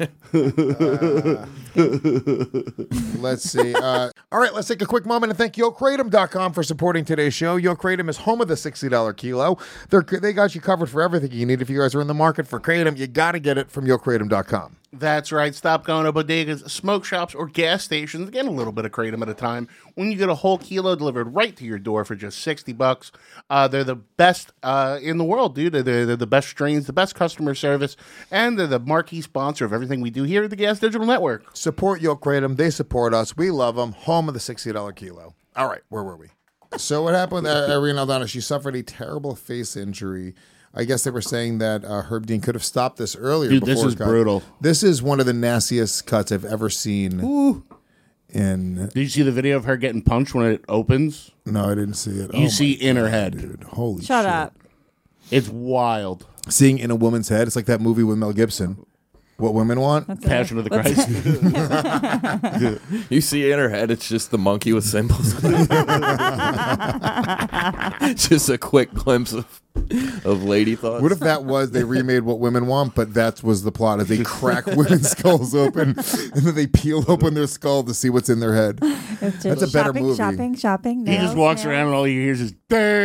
Let's see. Uh, all right, let's take a quick moment and thank Yo Kratom dot com for supporting today's show. Yo Kratom is home of the sixty dollars kilo. They're, they got you covered for everything you need. If you guys are in the market for Kratom, you got to get it from Yo Kratom dot com. That's right. Stop going to bodegas, smoke shops, or gas stations. Get a little bit of kratom at a time. When you get a whole kilo delivered right to your door for just sixty bucks, uh, they're the best uh, in the world, dude. They're, they're the best strains, the best customer service, and they're the marquee sponsor of everything we do here at the Gas Digital Network. Support Yo Kratom. They support us. We love them. Home of the sixty dollars kilo. All right, where were we? So what happened with Irene Aldana? She suffered a terrible face injury. I guess they were saying that uh, Herb Dean could have stopped this earlier. Dude, this before is it got- brutal. This is one of the nastiest cuts I've ever seen. Ooh. In Did you see the video of her getting punched when it opens? No, I didn't see it. You Oh see my in her God, head. dude. Holy Shut shit. up. It's wild. Seeing in a woman's head. It's like that movie with Mel Gibson. What women want? That's Passion it. of the Christ. You see in her head, it's just the monkey with symbols. Just a quick glimpse of, of lady thoughts. What if that was they remade What Women Want, but that was the plot? Is they crack women's skulls open and then they peel open their skull to see what's in their head. It's That's just a better shopping, movie. shopping, shopping. He just nails, walks nails. around and all he hears is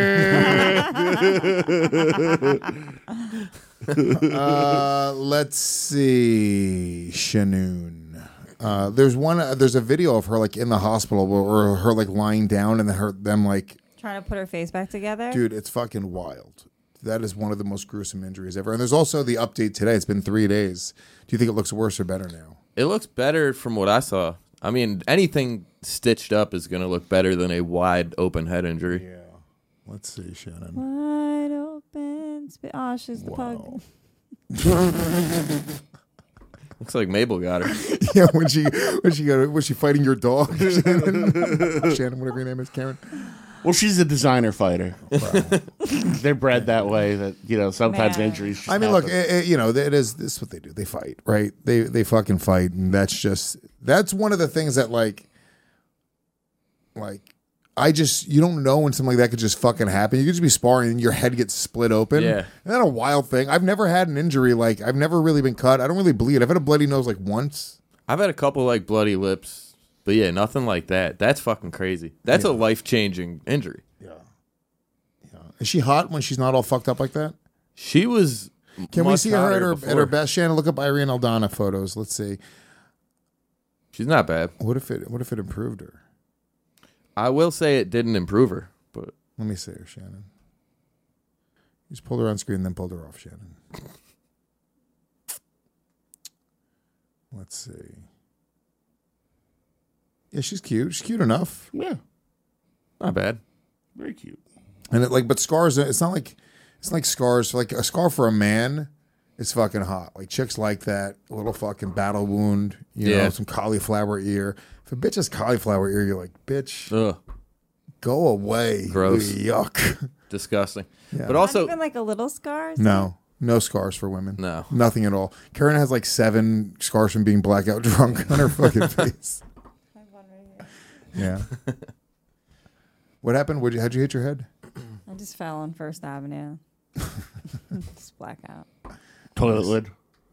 Uh, let's see, Shanoon. Uh, there's one. Uh, there's a video of her like in the hospital, or, or her like lying down, and then her them like, Trying to put her face back together. dude, it's fucking wild. that is one of the most gruesome injuries ever. And there's also the update today. It's been three days. Do you think it looks worse or better now? It looks better from what I saw. I mean, anything stitched up is going to look better than a wide open head injury. Yeah. Let's see, Shannon. Wide open. Sp- oh, she's the Wow. pug. Looks like Mabel got her. Yeah, when she when she got was she fighting your dog, Shannon? Shannon, whatever your name is, Karen. Well, she's a designer fighter. Wow. They're bred that way. That you know, sometimes Man. injuries. Just I mean, look, happen. it, it- you know, it is this is what they do. They fight, right? They they fucking fight, and that's just that's one of the things that like, like I just you don't know when something like that could just fucking happen. You could just be sparring and your head gets split open. Yeah. Isn't that a wild thing? I've never had an injury like I've never really been cut. I don't really bleed. I've had a bloody nose like once. I've had a couple like bloody lips, but yeah, nothing like that. That's fucking crazy. That's Yeah. a life changing injury. Yeah. Yeah. Is she hot when she's not all fucked up like that? She was. Can we much see her at hotter her at before. her best? Shannon, look up Irene Aldana photos. Let's see. She's not bad. What if it what if it improved her? I will say it didn't improve her, but Let me see her, Shannon. You just pulled her on screen, then pulled her off, Shannon. Let's see. Yeah, she's cute. She's cute enough. yeah, not bad. very cute. And it like, but scars. It's not like it's like scars. Like a scar for a man, it's fucking hot. Like chicks like that. A little fucking battle wound. You Yeah. know, some cauliflower ear. If a bitch has cauliflower ear, you're like, bitch, Ugh, go away. Gross. Yuck. disgusting. Yeah. But Not also, even like a little scars. No, no scars for women. No. Nothing at all. Karen has like seven scars from being blackout drunk on her fucking face. Yeah. What happened? Would you, how'd you hit your head? I just fell on First Avenue. Just blackout. Toilet lid.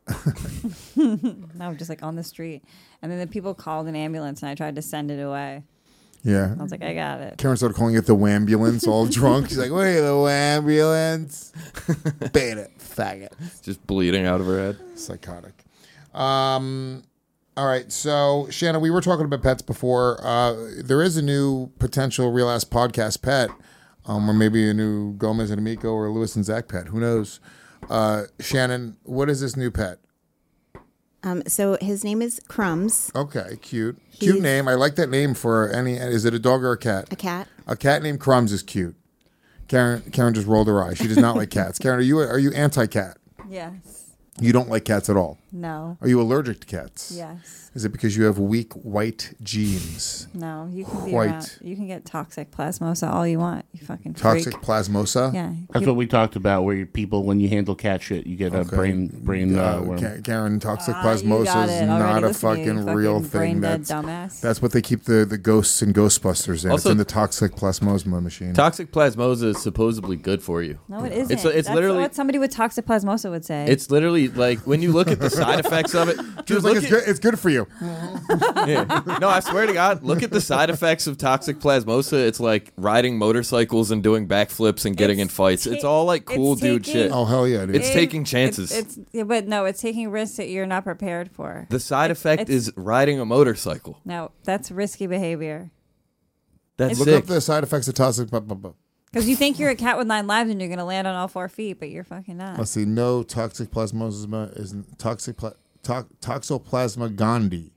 No, just like on the street. And then the people called an ambulance and I tried to send it away. Yeah. I was like, I got it. Karen started calling it the wambulance, all drunk. She's like, wait, the wambulance. Bait it, faggot. just bleeding out of her head. Psychotic. Um, all right, so Shannon, we were talking about pets before. Uh, there is a new potential Real Ass Podcast pet, um, or maybe a new Gomez and Amico or Lewis and Zach pet. Who knows? Uh, Shannon, what is this new pet? Um, so his name is Crumbs, Okay, cute. Cute He's- name. I like that name for any. Is it a dog or a cat? a cat. A cat named Crumbs is cute. Karen Karen just rolled her eye. She does not like cats. Karen, are you are you anti-cat? Yes. You don't like cats at all. No. Are you allergic to cats? Yes. Is it because you have weak white genes? No. You can be White. around. You can get toxic plasmosa all you want. You fucking Toxic freak. plasmosa? Yeah. That's You- what we talked about. Where people, when you handle cat shit, you get a Okay. brain brain uh, Uh, worm. Ka- Karen, toxic Ah, you plasmosa got is it already. not a Listen to you, fucking you real fucking thing. brain dead That's, dumbass. that's what they keep the, the ghosts and Ghostbusters in. Also- it's in the toxic plasmosa machine. Toxic plasmosa is supposedly good for you. No, it isn't. It's- it's That's literally- what somebody with toxic plasmosa would say. It's literally like when you look at the side effects of it. She Dude, was like, look it's at- good, it's good for you. Yeah. No, I swear to God, look at the side effects of toxic plasmosa. It's like riding motorcycles and doing backflips and getting in It's fights. ta- It's all like cool it's dude taking- shit. Oh, hell yeah, dude. It's It- taking chances. It's, it's yeah, but no, it's taking risks that you're not prepared for. The side It's- effect it's- is riding a motorcycle. No, that's risky behavior. That's Look sick. up the side effects of toxic. bu- bu- bu- Because you think you're a cat with nine lives and you're going to land on all four feet, but you're fucking not. Let's see. No toxic plasmosa is toxic pla- to- toxoplasma gondii.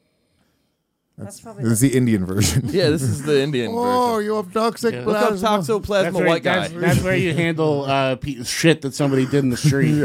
That's probably This is the Indian version. Yeah, this is the Indian Oh, version. you have toxic Yeah. Look up plasma. toxoplasma That's where, white guy. that's, that's where you handle uh, pe- shit that somebody did in the street.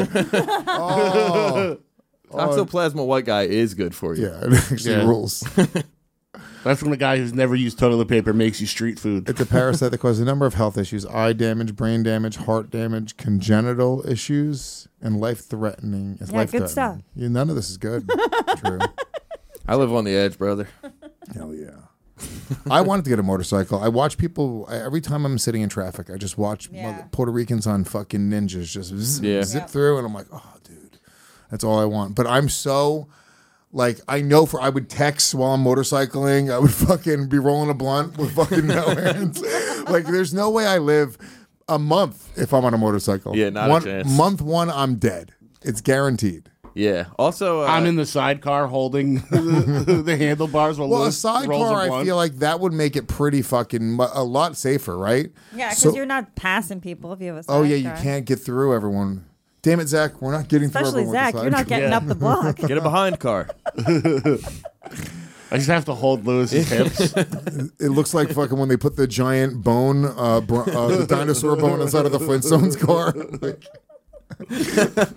Oh. Toxoplasma white guy is good for you. Yeah, it actually Yeah. rules. That's when the guy who's never used toilet paper makes you street food. It's a parasite that causes a number of health issues: eye damage, brain damage, heart damage, congenital issues, and life-threatening. It's Yeah, life good stuff. Yeah, none of this is good. True. I live on the edge, brother. Hell yeah. I wanted to get a motorcycle. I watch people I- every time I'm sitting in traffic. I just watch Yeah. mother- Puerto Ricans on fucking ninjas just zzz, Yeah. zip Yep. through, and I'm like, oh, dude, that's all I want. But I'm so like I know for I would text while I'm motorcycling. I would fucking be rolling a blunt with fucking no hands. Like there's no way I live a month if I'm on a motorcycle. Yeah, not a one, chance. Month one, I'm dead. It's guaranteed. Yeah. Also, uh, I'm in the sidecar holding the, the handlebars while Well, a Lewis rolls sidecar, a I blunt. feel like that would make it pretty fucking mu- a lot safer, right? Yeah, because So- you're not passing people if you have a Oh yeah, you sidecar. can't get through everyone. Damn it, Zach, we're not getting Especially through everyone. Zach, with the you're not sidecar. getting Yeah. up the block. get a behind car. I just have to hold Lewis's hips. It looks like fucking when they put the giant bone, uh, br- uh, the dinosaur bone inside of the Flintstones car. Like-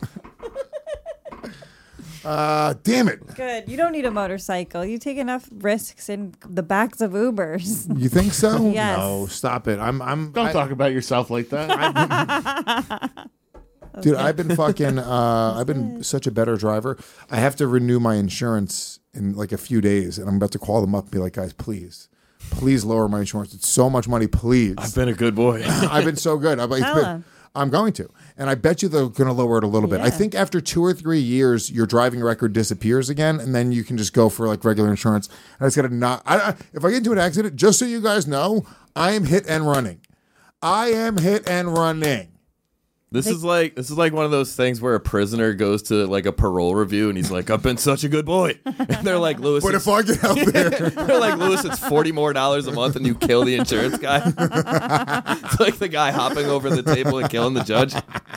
uh, damn it. Good. You don't need a motorcycle. You take enough risks in the backs of Ubers. You think so? Yes. No, stop it. I'm. I'm. Don't I- talk about yourself like that. Dude, I've been fucking. Uh, I've been such a better driver. I have to renew my insurance in like a few days, and I'm about to call them up and be like, guys, please, please lower my insurance. It's so much money, please. I've been a good boy. I've been so good. I've, it's Tell been- 'em. I'm going to, and I bet you they're going to lower it a little bit. I Yeah. think after two or three years, your driving record disappears again, and then you can just go for like regular insurance. And I just got to not. I, I, if I get into an accident, just so you guys know, I am hit and running. I am hit and running. This is like this is like one of those things where a prisoner goes to like a parole review and he's like, "I've been such a good boy," and they're like, "Lewis, But it's- if I get out there, they're like, Lewis, it's forty more dollars a month, and you kill the insurance guy." It's like the guy hopping over the table and killing the judge.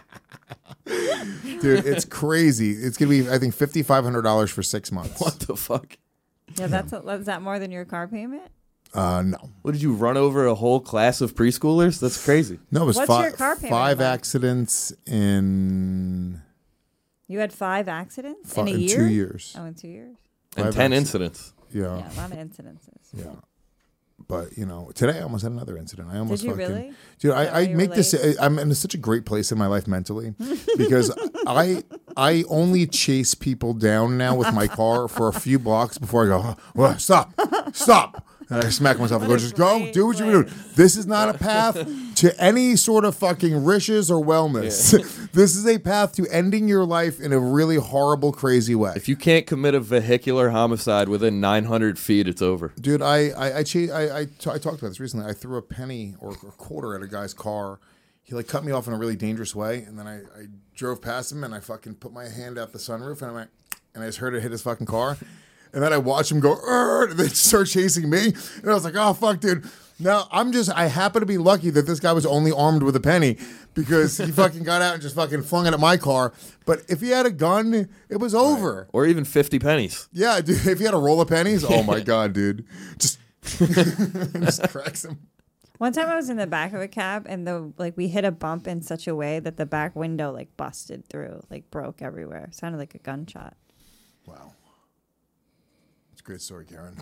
dude, it's crazy. It's gonna be, I think, fifty five hundred dollars for six months. What the fuck? Yeah, that's a, is that more than your car payment? Uh, no, What did you run over a whole class of preschoolers? That's crazy. no, it was What's fi- your car payment five like? accidents in, You had five accidents fi- in a in year? two years. Oh, in two years. And Five ten accidents. incidents. Yeah. Yeah, a lot of incidences. Yeah. But, you know, today I almost had another incident. I almost you fucking, really? Dude, Is that I, why I you were make this, late? I'm in such a great place in my life mentally because I I only chase people down now with my car for a few blocks before I go, oh, well, stop, stop. And I smack myself and go, What a just go, great do what you're doing. This is not a path to any sort of fucking riches or wellness. This is a path to ending your life in a really horrible, crazy way. If you can't commit a vehicular homicide within nine hundred feet, it's over. Dude, I I I, cha- I, I, t- I talked about this recently. I threw a penny or a quarter at a guy's car. He like cut me off in a really dangerous way, and then I, I drove past him and I fucking put my hand out the sunroof and I went, and I just heard it hit his fucking car, and then I watched him go, "Arr!" and then start chasing me, and I was like, oh fuck, dude. Now I'm just I happen to be lucky that this guy was only armed with a penny because he fucking got out and just fucking flung it at my car. But if he had a gun, it was over. Or even fifty pennies. Yeah, dude. If he had a roll of pennies, oh my god, dude, just just cracks him. One time I was in the back of a cab and the like we hit a bump in such a way that the back window like busted through, like broke everywhere. It sounded like a gunshot. Wow, it's a great story, Karen.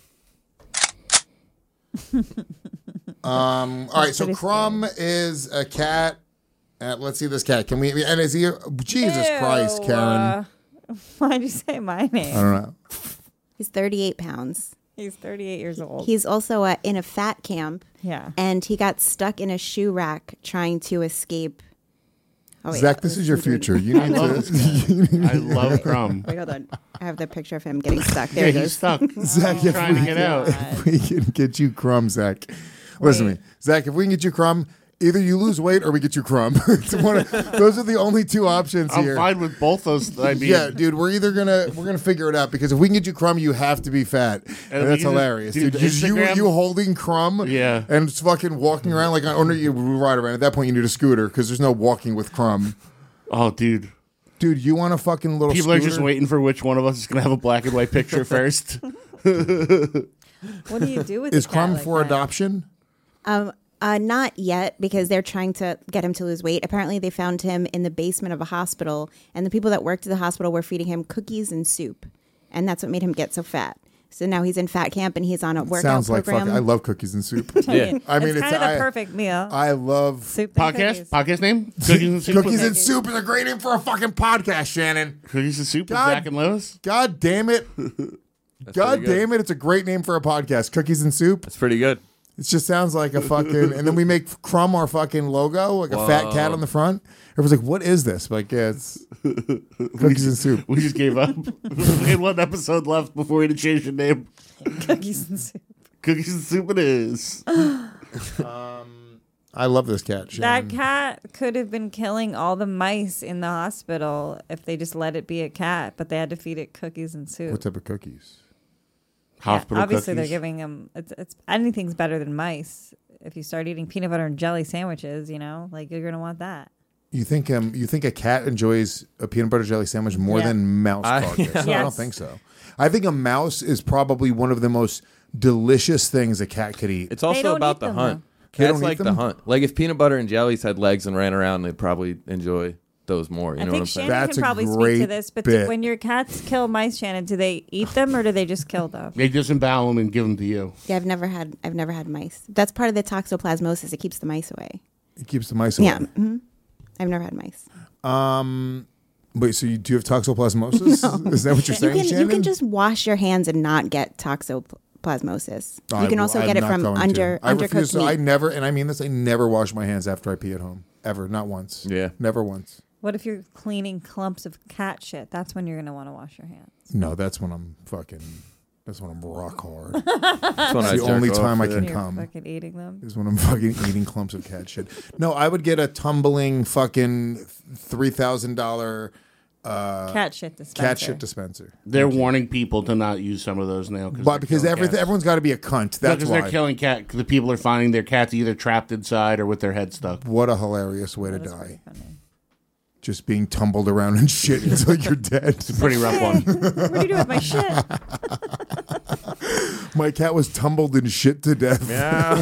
um. All right. So pretty Crumb is a cat. Uh, let's see this cat. Can we? And is he? Jesus Ew, Christ, Karen. uh, why'd you say my name? I don't know. He's thirty-eight pounds. He's thirty-eight years old. He's also uh, in a fat camp. Yeah. And he got stuck in a shoe rack trying to escape. Oh, wait, Zach, this is your future. You I need love to. this guy. I love Crumb. Wait, hold on. I have the picture of him getting stuck. There Yeah, he he's goes. stuck. Zach, He's if trying to we get can- out. if we can get you Crumb, Zach. Listen to me, Zach. If we can get you Crumb, either you lose weight or we get you Crumb. It's one of, those are the only two options I'm here. fine with both those. I mean, Yeah, dude, we're either gonna we're gonna figure it out because if we can get you Crumb, you have to be fat, and, we that's can just hilarious, do dude. the You, you Instagram- you holding Crumb, Yeah. and it's fucking walking around like or no, you ride around. At that point, you need a scooter because there's no walking with Crumb. Oh, dude. Dude, you want a fucking little People scooter? are just waiting for which one of us is going to have a black and white picture first. What do you do with Is a cat Crumb like for that? adoption? Um, uh, not yet, because they're trying to get him to lose weight. Apparently, they found him in the basement of a hospital, and the people that worked at the hospital were feeding him cookies and soup, and that's what made him get so fat. So now he's in fat camp, and he's on a workout Sounds like program. fucking. I love cookies and soup. Yeah. I mean, it's, it's, kind of I, the perfect meal. I love Soup and Podcast? cookies. Podcast name? Cookies and Soup. cookies with- and soup is a great name for a fucking podcast, Shannon. Cookies and Soup with God- Zach and Lois? God damn it. God pretty good. damn it. It's a great name for a podcast. Cookies and soup. That's pretty good. It just sounds like a fucking, and then we make Crumb our fucking logo, like a fat cat on the front. Everyone's like, what is this? Like, yeah, it's cookies and soup. We just gave up. We had one episode left before we had to change the name. Cookies and soup. Cookies and Soup it is. Um, I love this cat. Shannon. That cat could have been killing all the mice in the hospital if they just let it be a cat, but they had to feed it cookies and soup. What type of cookies? Hospital yeah, obviously, cookies. they're giving them. It's, it's anything's better than mice. If you start eating peanut butter and jelly sandwiches, you know, like you're gonna want that. You think um you think a cat enjoys a peanut butter jelly sandwich more Yeah. than mouse I- carcass? yeah. No, I don't Yes. think so. I think a mouse is probably one of the most delicious things a cat could eat. It's also don't about eat the them, hunt. They Cats don't eat like the them? hunt. Like if peanut butter and jellies had legs and ran around, they'd probably enjoy those more. You I know what think I'm saying? Shannon That's a can probably speak great to this, but bit. do, when your cats kill mice, Shannon, do they eat them or do they just kill them? They disembowel them and give them to you. Yeah, I've never had I've never had mice. That's part of the toxoplasmosis. It keeps the mice away. It keeps the mice away. Yeah, hmm I've never had mice. Um. Wait. So you do you have toxoplasmosis? Is that what you're You saying, can Shannon? you can just wash your hands and not get toxoplasmosis. I You can will- also I'm get it not from going under to. I refuse undercooked to. I meat. never, and I mean this. I never wash my hands after I pee at home. Ever. Not once. Yeah. Never once. What if you're cleaning clumps of cat shit? That's when you're gonna want to wash your hands. No, that's when I'm fucking. That's when I'm rock hard. That's when I It's the jerk only off, time I yeah. can You're come. fucking eating them. Is when I'm fucking eating clumps of cat shit. No, I would get a tumbling fucking three thousand dollar uh, Cat shit dispenser. cat shit dispenser. They're warning people to not use some of those now. But because everything, everyone's got to be a cunt. That's because why. they're killing cat. The people are finding their cats either trapped inside or with their head stuck. What a hilarious way to That is die. pretty funny. Just being tumbled around and shit until you're dead. It's a pretty rough one. What do you do with my shit? My cat was tumbled and shit to death. Yeah.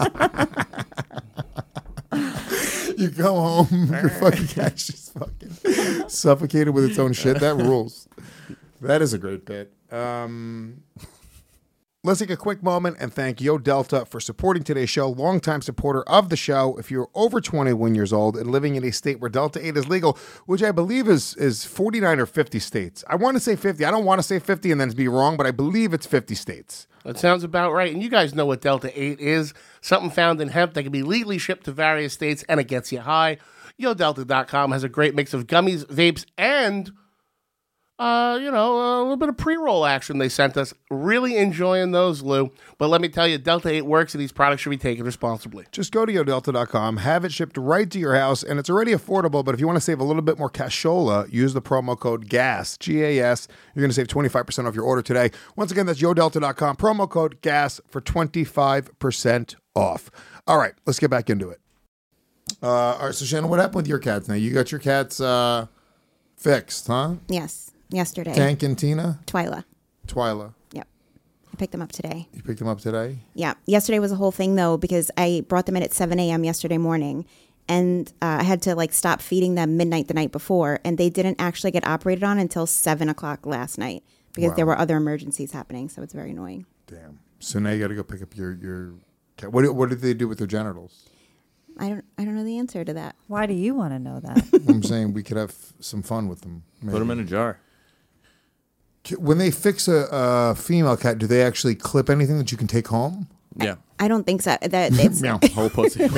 You come home, your fucking cat's just fucking suffocated with its own shit. That rules. That is a great bit. Um, let's take a quick moment and thank Yo Delta for supporting today's show. Longtime supporter of the show. If you're over twenty-one years old and living in a state where Delta eight is legal, which I believe is is forty-nine or fifty states. I want to say fifty. I don't want to say fifty and then be wrong, but I believe it's fifty states. That sounds about right. And you guys know what Delta eight is. Something found in hemp that can be legally shipped to various states, and it gets you high. Yo Delta dot com has a great mix of gummies, vapes, and, uh, you know, a little bit of pre-roll action they sent us. Really enjoying those, Lou. But let me tell you, Delta eight works, and these products should be taken responsibly. Just go to Yo Delta dot com, have it shipped right to your house, and it's already affordable. But if you want to save a little bit more cashola, use the promo code GAS, G A S. You're going to save twenty-five percent off your order today. Once again, that's Yo Delta dot com, promo code GAS for twenty-five percent off. All right, let's get back into it. Uh, all right, so Shannon, what happened with your cats now? You got your cats uh, fixed, huh? Yes, yesterday. Tank and Tina? Twyla. Twyla. Yep. I picked them up today. You picked them up today? Yeah. Yesterday was a whole thing, though, because I brought them in at seven a.m. yesterday morning. And uh, I had to, like, stop feeding them midnight the night before. And they didn't actually get operated on until seven o'clock last night because Wow. there were other emergencies happening. So it's very annoying. Damn. So now you got to go pick up your, your cat. What, what did they do with their genitals? I don't I don't know the answer to that. Why do you want to know that? I'm saying we could have some fun with them. Put them in a jar. When they fix a, a female cat, do they actually clip anything that you can take home? Yeah. I don't think so. That it's Meow. Whole pussy.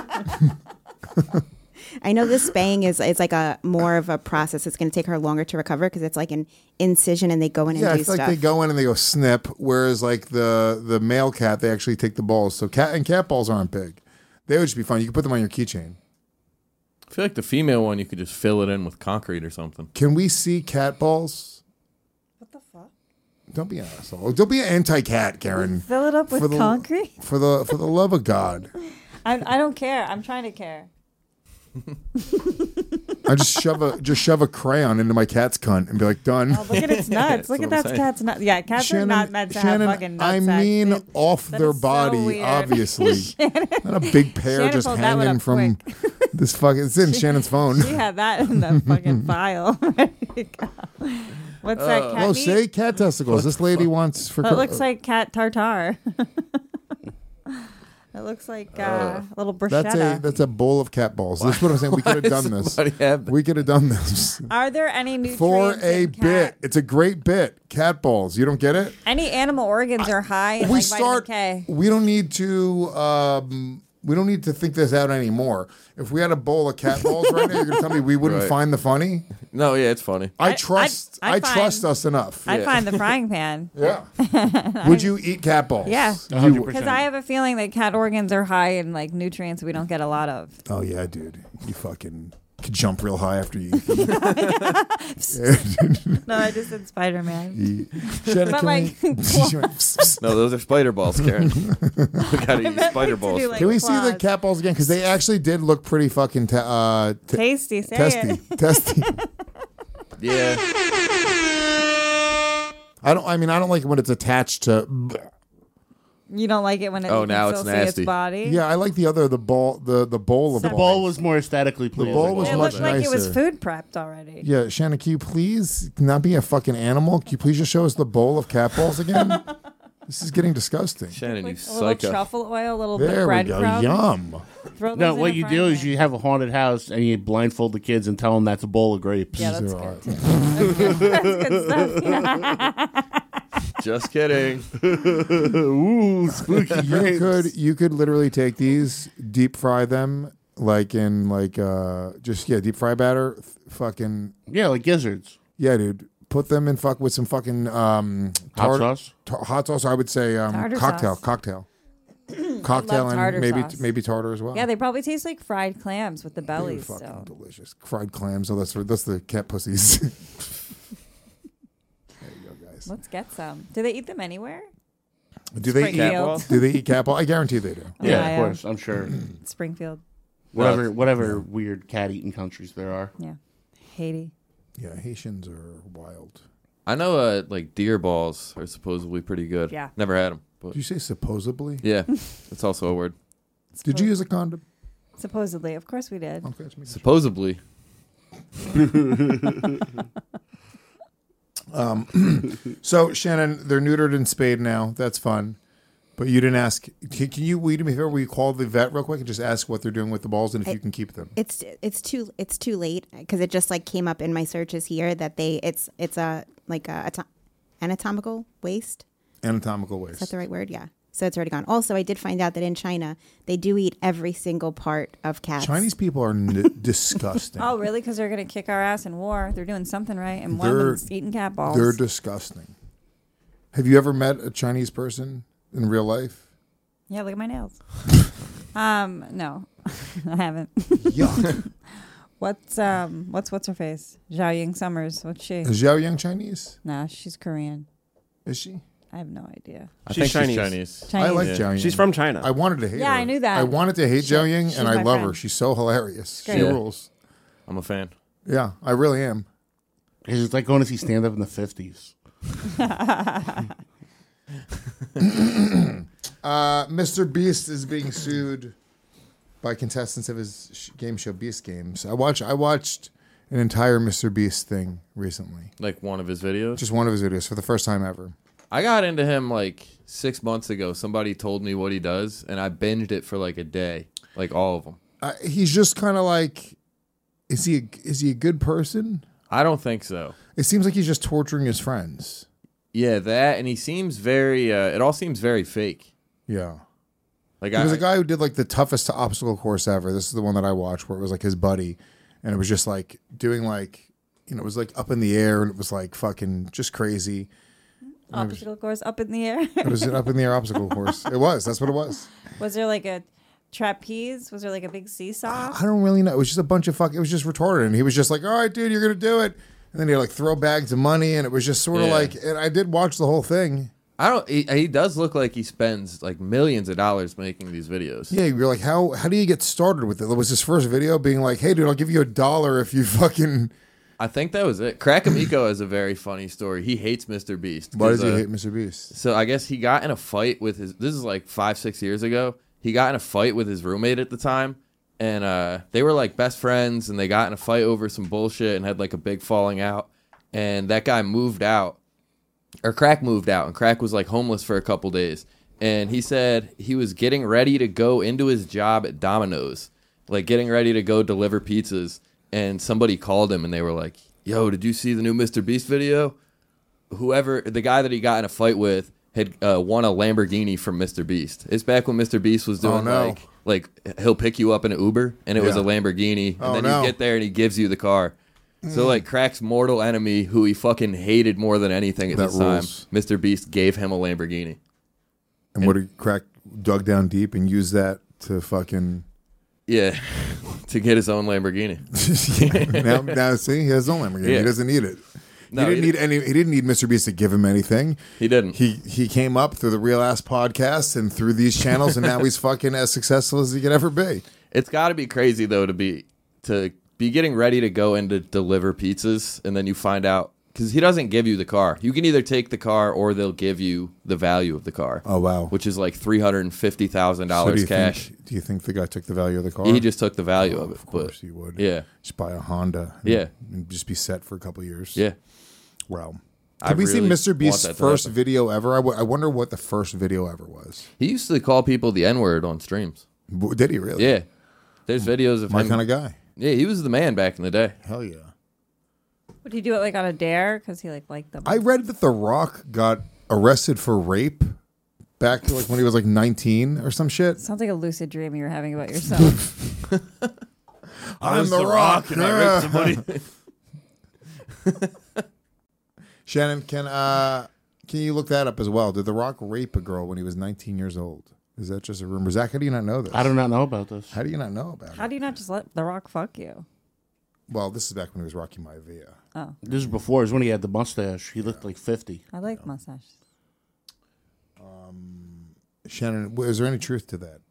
I know this spaying is it's like a more of a process. It's going to take her longer to recover because it's like an incision and they go in and Yeah, I do feel stuff. like they go in and they go snip, whereas like the the male cat, they actually take the balls. So cat and cat balls aren't big. They would just be fun. You can put them on your keychain. I feel like the female one, you could just fill it in with concrete or something. Can we see cat balls? What the fuck? Don't be an asshole. Don't be an anti-cat, Karen. Fill it up For with the- concrete? For the for the love of God. I, I don't care. I'm trying to care. I just shove a just shove a crayon into my cat's cunt and be like, done. Oh, look at its nuts. Look at what I'm that saying. cat's nuts. Yeah, cats Shannon, are not meant to Shannon, have fucking nuts. I mean off That their is so body, weird. obviously. Not a big pair Shannon just pulled that one hanging up from this fucking. It's in Shannon's phone. She had that in the fucking file. Ready to go. What's that cat Oh, meat? say cat testicles. This lady wants for. That looks like cat tartare. It looks like uh, a little bruschetta. That's a that's a bowl of cat balls. That's what I'm saying. We could have done this. somebody have that? We could have done this Are there any nutrients for a in bit. cat? It's a great bit. Cat balls. You don't get it? Any animal organs are high in we like start. vitamin K. We don't need to um, We don't need to think this out anymore. If we had a bowl of cat balls right now, you're gonna tell me we wouldn't Right. find the funny? No, yeah, it's funny. I I'd- trust. I'd- I'd I trust find- us enough. I'd Yeah. find the frying pan. Yeah. Would you eat cat balls? Yeah. one hundred Because percent. I have a feeling that cat organs are high in like nutrients we don't get a lot of. Oh yeah, dude. You fucking could jump real high after you eat them. No, I just said Spider Man. Shannon, But can like, we- No, those are spider balls, Karen. we gotta use spider to balls. do, like, Can we see the claws. cat balls again? Because they actually did look pretty fucking ta- uh, t- Tasty, say testy. it. Testy. Yeah. I don't. I mean, I don't like it when it's attached to. You don't like it when it Oh, you can now still it's see nasty. its body? Yeah, I like the other the ball the the bowl of The balls. ball was more aesthetically pleasing. ball was It much looked like it was nicer. food prepped already. Yeah, Shannon, can you please not be a fucking animal? Can you please just show us the bowl of cat balls again? This is getting disgusting. Shannon, you Like a little psycho. truffle oil, a little bit There of we go. breadcrumbs. Yum. Throw No, those in what a you frying do is pan. you have a haunted house and you blindfold the kids and tell them that's a bowl of grapes. Yeah, that's These are good. all right. Too. That's good stuff. Yeah. Just kidding. Ooh, spooky You grapes. could you could literally take these, deep fry them like in like uh just yeah, deep fry batter, f- fucking Yeah, like gizzards. yeah, dude. Put them in fuck with some fucking um Hot tar- sauce? ta- hot sauce. I would say um Tartar cocktail, sauce. cocktail, cocktail, and tartar maybe sauce. maybe tartar as well. Yeah, they probably taste like fried clams with the They're bellies. fucking So delicious. Fried clams. Oh, that's that's the cat pussies. There you go, guys. let's get some. Do they eat them anywhere? Do they eat? Cat ball? Do they eat cat ball? I guarantee they do. Yeah, Ohio. of course. I'm sure. Springfield. Whatever, whatever weird cat-eating countries there are. Yeah. Haiti. Yeah, Haitians are wild. I know, uh, like deer balls are supposedly pretty good. Yeah. Never had them, but Did you say supposedly? yeah, that's also a word. Did you use a condom? Supposedly. Of course we did. Okay, just making sure. Supposedly. So Shannon, they're neutered and spayed now. That's fun. But you didn't ask. Can, can you, will you do me a favor? Will you call the vet real quick and just ask what they're doing with the balls and if I- you can keep them? It's it's too it's too late because it just like came up in my searches here that they it's it's a like a ato- anatomical waste. Anatomical Is that waste. the right word? Yeah. So it's already gone. Also, I did find out that in China they do eat every single part of cats. Chinese people are n- disgusting. Oh, really? Because they're going to kick our ass in war. They're doing something right. And one of They're- them's eating cat balls. They're disgusting. Have you ever met a Chinese person in real life? Yeah, look at my nails. um, no, I haven't. Yuck. What's um, what's what's her face? Zhao Ying Summers. What's she? Is Zhao Yang Chinese? Nah, she's Korean. Is she? I have no idea. I She's think Chinese. she's Chinese. Chinese. I like Yeah. Zhao Yang. She's from China. I wanted to hate Yeah, her. I knew that. I wanted to hate She- Zhao Yang, she's and I my love friend. her. She's so hilarious. She Great. rules. I'm a fan. Yeah, I really am. It's like going to see stand-up in the fifties. Uh, Mister Beast is being sued by contestants of his sh- game show Beast Games. I watched. I watched an entire Mister Beast thing recently. Like one of his videos. Just one of his videos for the first time ever. I got into him like six months ago. Somebody told me what he does, and I binged it for like a day, like all of them. Uh, he's just kind of like, is he? A, is he a good person? I don't think so. It seems like he's just torturing his friends. Yeah, that, and he seems very. Uh, it all seems very fake. Yeah. Like There I, was a guy who did like the toughest obstacle course ever. This is the one that I watched where it was like his buddy, and it was just like doing like, you know, it was like up in the air and it was like fucking just crazy. Obstacle course up in the air. It was an up in the air obstacle course. It was. That's what it was. Was there like a trapeze? Was there like a big seesaw? I don't really know. It was just a bunch of fuck. It was just retarded, and he was just like, "All right, dude, you're gonna do it." And then he'd like throw bags of money, and it was just sort of Yeah. like. And I did watch the whole thing. I don't. He, he does look like he spends like millions of dollars making these videos. Yeah, you're like, how how do you get started with it? It was his first video being like, "Hey, dude, I'll give you a dollar if you fucking." I think that was it. Crackamico has a very funny story. He hates Mister Beast. Why does 'cause, he uh, hate Mister Beast? So I guess he got in a fight with his. This is like five, six years ago. He got in a fight with his roommate at the time, and uh, they were like best friends. And they got in a fight over some bullshit and had like a big falling out. And that guy moved out, or Crack moved out, and Crack was like homeless for a couple days. And he said he was getting ready to go into his job at Domino's, like getting ready to go deliver pizzas. And somebody called him, and they were like, "Yo, did you see the new Mister Beast video?" Whoever, the guy that he got in a fight with, had uh, won a Lamborghini from Mister Beast. It's back when Mister Beast was doing Oh, no. like like he'll pick you up in an Uber, and it was a Yeah. Lamborghini, and Oh, then no. you get there and he gives you the car. So Mm. like Crack's mortal enemy, who he fucking hated more than anything at That this time, rules. Mister Beast gave him a Lamborghini. And what did Crack dug down deep and used that to fucking Yeah, to get his own Lamborghini. now, now see, he has his own Lamborghini. Yeah. He doesn't need it. No, he didn't he need any. He didn't need Mister Beast to give him anything. He didn't. He he came up through the Real Ass Podcast and through these channels, and now he's fucking as successful as he could ever be. It's got to be crazy though to be to be getting ready to go in to deliver pizzas, and then you find out because he doesn't give you the car. You can either take the car or they'll give you the value of the car. Oh wow! Which is like three hundred and fifty thousand So do dollars you cash. Think, do you think the guy took the value of the car? He just took the value Oh, of it. Of course but, he would. Yeah. Just buy a Honda. And, Yeah. And just be set for a couple years. Yeah. Wow. I Have we seen really Mister want Beast's that to first happen. video ever? I, w- I wonder what the first video ever was. He used to call people the N word on streams. W- Did he really? Yeah. There's videos of My him. kind of guy. Yeah, he was the man back in the day. Hell yeah. Would he do it like on a dare because he like liked them? I read that The Rock got arrested for rape back to like when he was like nineteen or some shit. Sounds like a lucid dream you were having about yourself. I'm The Rock, and I raped somebody. Shannon, can uh can you look that up as well? Did The Rock rape a girl when he was nineteen years old? Is that just a rumor? Zach, how do you not know this? I do not know about this. How do you not know about How it? do you not just let The Rock fuck you? Well, this is back when he was Rocky Maivia. Oh, This is before. Is when he had the mustache. He looked like fifty. I like mustaches. Shannon, w- is there any truth to that?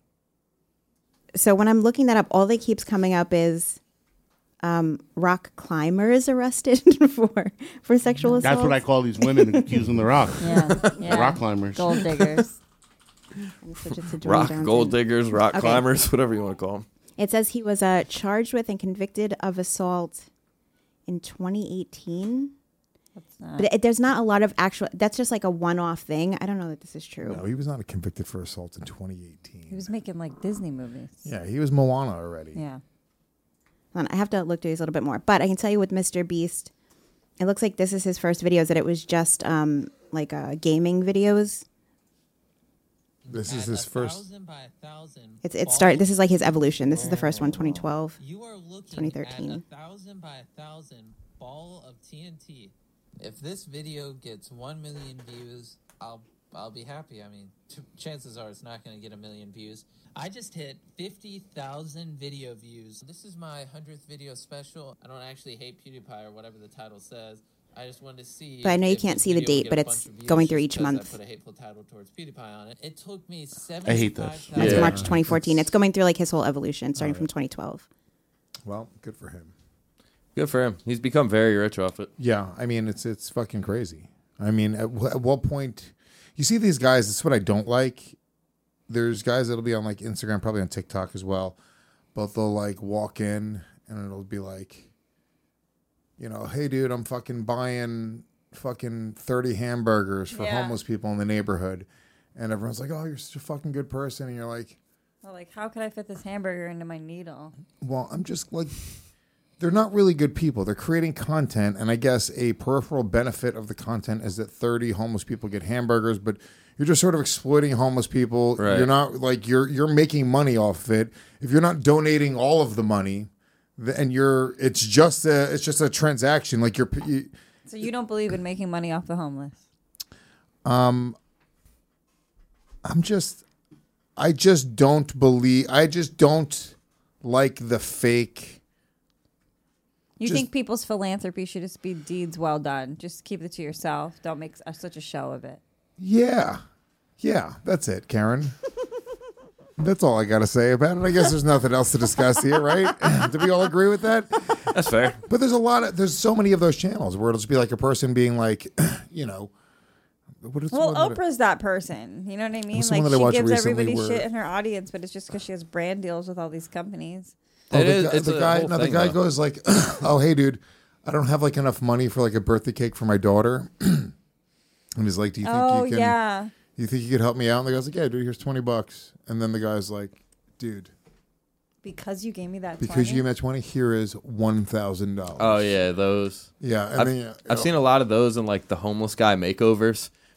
So when I'm looking that up, all that keeps coming up is um, rock climber is arrested for for sexual assault. That's what I call these women accusing the Rock. Yeah, yeah. Rock climbers. Gold diggers. I'm switch it to Dwayne Rock Johnson. gold diggers, rock Okay. climbers, whatever you want to call them. It says he was uh, charged with and convicted of assault in twenty eighteen. That's not. But it, there's not a lot of actual. That's just like a one-off thing. I don't know that this is true. No, he was not convicted for assault in twenty eighteen. He was making like Disney movies. Yeah, he was Moana already. Yeah. Hold on, I have to look through these a little bit more. But I can tell you with Mister Beast, it looks like this is his first videos. That it was just um, like uh, gaming videos. This is his first. It's it start. This is like his evolution. This is the first one, twenty twelve, You are looking twenty thirteen. at a thousand by a thousand ball of T N T. If this video gets one million views, I'll I'll be happy. I mean, t- chances are it's not going to get a million views. I just hit fifty thousand video views. This is my hundredth video special. I don't actually hate PewDiePie or whatever the title says. I just wanted to see. But I know you if can't this see the video would date, get a but it's bunch of views going through just each because month. I put a hateful title towards PewDiePie on it. It took me I hate seventy-five this. That's Yeah. March twenty fourteen. It's going through like his whole evolution, starting from twenty twelve. Well, good for him. Good for him. He's become very rich off it. Yeah, I mean it's it's fucking crazy. I mean, at, wh- at what point you see these guys? This is what I don't like. There's guys that'll be on like Instagram, probably on TikTok as well, but they'll like walk in and it'll be like, you know, hey dude, I'm fucking buying fucking thirty hamburgers for Yeah. homeless people in the neighborhood, and everyone's like, oh, you're such a fucking good person, and you're like, Well, like, how could I fit this hamburger into my needle? well, I'm just like, they're not really good people. They're creating content, and I guess a peripheral benefit of the content is that thirty homeless people get hamburgers, but you're just sort of exploiting homeless people. Right. You're not like you're you're making money off of it. If you're not donating all of the money, th- and you're it's just a it's just a transaction. Like you're you, So you don't believe in making money off the homeless? um, I'm just I just don't believe. I just don't like the fake. You Just- think people's philanthropy should just be deeds well done? Just keep it to yourself. Don't make s- such a show of it. Yeah. Yeah, that's it, Karen. That's all I got to say about it. I guess there's nothing else to discuss here, right? Do we all agree with that? That's fair. But there's a lot of, there's so many of those channels where it'll just be like a person being like, you know, what is Well, one that- Oprah's that person. You know what I mean? What's Like, someone that I she watched gives recently everybody where- shit in her audience, but it's just because she has brand deals with all these companies. Oh, It the is- guy, it's the a guy, whole no, the thing, guy though. goes like, oh, hey, dude, I don't have like enough money for like a birthday cake for my daughter. And he's like, do you think Oh, you can, yeah. you think you could help me out? And the guy's like, yeah, dude, here's twenty bucks. And then the guy's like, dude, Because you gave me that because you twenty? gave me that twenty, here is one thousand dollars. Oh yeah, those. Yeah, and I've, then, yeah, I've seen a lot of those in like the homeless guy makeovers,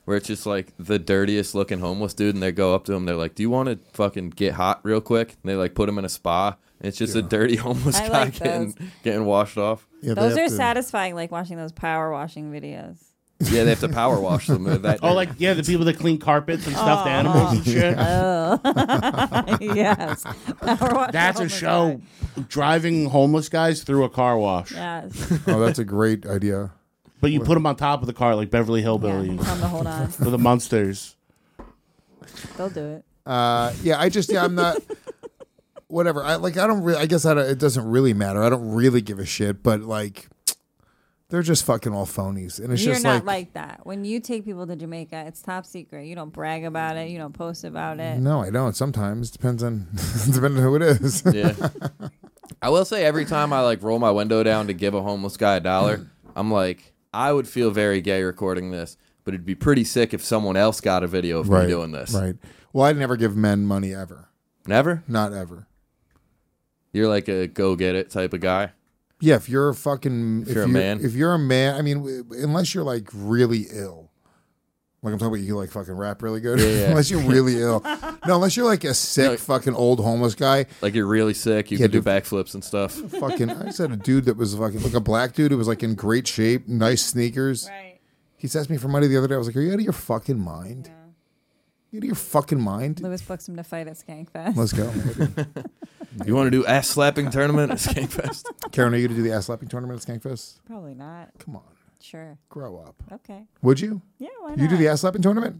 where it's just like the dirtiest looking homeless dude, and they go up to him. They're like, "Do you want to fucking get hot real quick?" And they like put him in a spa. And it's just Yeah. a dirty homeless I guy like getting those. getting washed off. Yeah, they Those have are to- satisfying, like watching those power washing videos. Yeah, they have to power wash them. They're that Oh, like yeah, the people that clean carpets and stuffed animals and shit. Oh, yes. Power wash That's a homeless show. Driving homeless guys through a car wash. guy. Yes. Oh, that's a great idea. But you put them on top of the car like Beverly Yeah, Hillbillies tell them to hold on. for the Munsters. They'll do it. Uh, yeah, I just yeah, I'm not. Whatever. I like. I don't. Really, I guess I don't, it doesn't really matter. I don't really give a shit. But like, they're just fucking all phonies, and it's You're just not like, like that. When you take people to Jamaica, it's top secret. You don't brag about it. You don't post about it. no, I don't. Sometimes depends on depending on who it is. Yeah. I will say every time I like roll my window down to give a homeless guy a dollar, I'm like, I would feel very gay recording this, but it'd be pretty sick if someone else got a video of right, me doing this. Right. Well, I never give men money ever. Never? Not ever. You're like a go get it type of guy. Yeah, if you're a fucking, If you're a man. if you're a man, I mean, w- unless you're like really ill, like I'm talking about, you like fucking rap really good. Yeah, yeah. Unless you're really ill, no, unless you're like a sick No. fucking old homeless guy. Like you're really sick, you Yeah, can do dude. backflips and stuff. Fucking, I just had a dude that was fucking like a black dude who was like in great shape, nice sneakers. Right. He asked me for money the other day. I was like, "Are you out of your fucking mind? You out of your fucking mind? Lewis books him to fight at Skankfest. Let's go." Maybe. You want to do ass slapping tournament at Skankfest? Karen, are you going to do the ass slapping tournament at Skankfest? Probably not. Come on, Sure. grow up. Okay. Would you? Yeah, why You do not? the ass slapping tournament?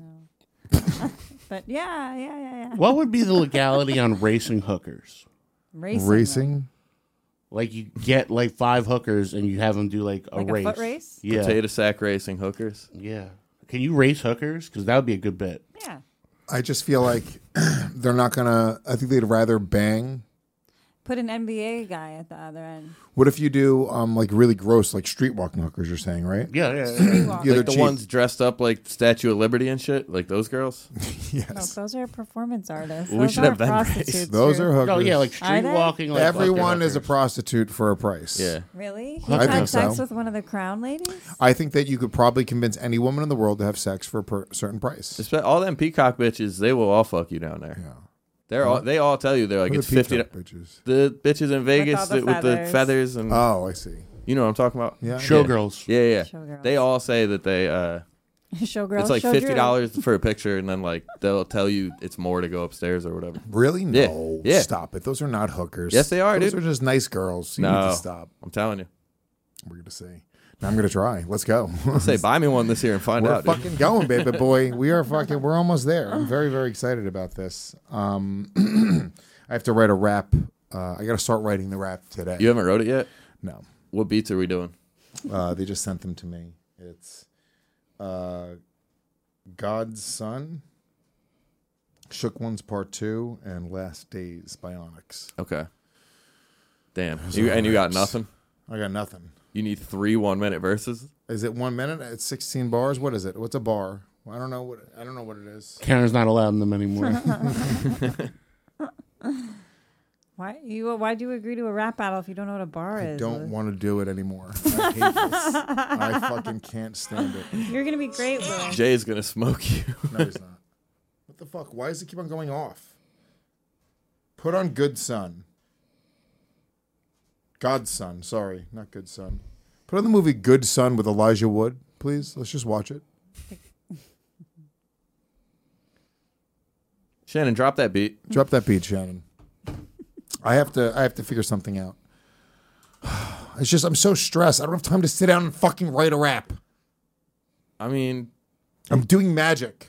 But yeah, yeah, yeah, yeah. What would be the legality on racing hookers? Racing. Racing? Like you get like five hookers and you have them do like a Like a race. foot race? Yeah. Potato sack racing hookers. Yeah. Can you race hookers? Because that would be a good bit. Yeah. I just feel like they're not gonna. I think they'd rather bang. Put an N B A guy at the other end. What if you do um like really gross like street walking hookers? You're saying, right? Yeah, yeah. Street Yeah, walk. they're Like the cheap. ones dressed up like Statue of Liberty and shit, like those girls. No, Yes, those are performance artists. We those should aren't have them prostitutes. race. those Drew. are hookers. Oh yeah, like Are street they? walking. Like Everyone fucking is a hookers. prostitute for a price. Yeah. Really? I You've had think sex so. with one of the crown ladies? I think that you could probably convince any woman in the world to have sex for a per- certain price. Espe- All them peacock bitches, they will all fuck you down there. Yeah. They're all, they all tell you they're like Who are it's the fifty. peacock bitches? The bitches in Vegas all the that- with the feathers. feathers and Oh, I see. you know what I'm talking about. Yeah. Showgirls. Yeah, yeah. Showgirls. They all say that they uh, Showgirls. it's like show fifty Drew. dollars for a picture, and then like they'll tell you it's more to go upstairs or whatever. Really? Yeah. No. Yeah. Stop it. Those are not hookers. Yes, they are, Those dude. are just nice girls. You need No, to stop. I'm telling you. We're gonna see. Now I'm gonna try. Let's go. Say buy me one this year and find We're out. dude. fucking going, baby boy. We are fucking. We're almost there. I'm very, very excited about this. Um, I have to write a rap. Uh, I got to start writing the rap today. You haven't wrote it yet? No. What beats are we doing? Uh, they just sent them to me. It's uh, God's Son, Shook Ones Part Two, and Last Days by Onyx. Okay. Damn. Those You, are and you got raps. nothing? I got nothing. You need three one minute verses? Is it one minute? It's sixteen bars. What is it? What's a bar? I don't know what. I don't know what it is. Karen's not allowed in them anymore. Why you? Why do you agree to a rap battle if you don't know what a bar I is? don't want to do it anymore. I hate this. I fucking can't stand it. You're gonna be great, Lewis. Jay's gonna smoke you. No, he's not. What the fuck? Why does it keep on going off? Put on Good Son. God's Son. Sorry, not Good Son. Put on the movie Good Son with Elijah Wood, please. Let's just watch it. Shannon, drop that beat. Drop that beat, Shannon. I have to. I have to figure something out. It's just I'm so stressed. I don't have time to sit down and fucking write a rap. I mean, I'm doing magic.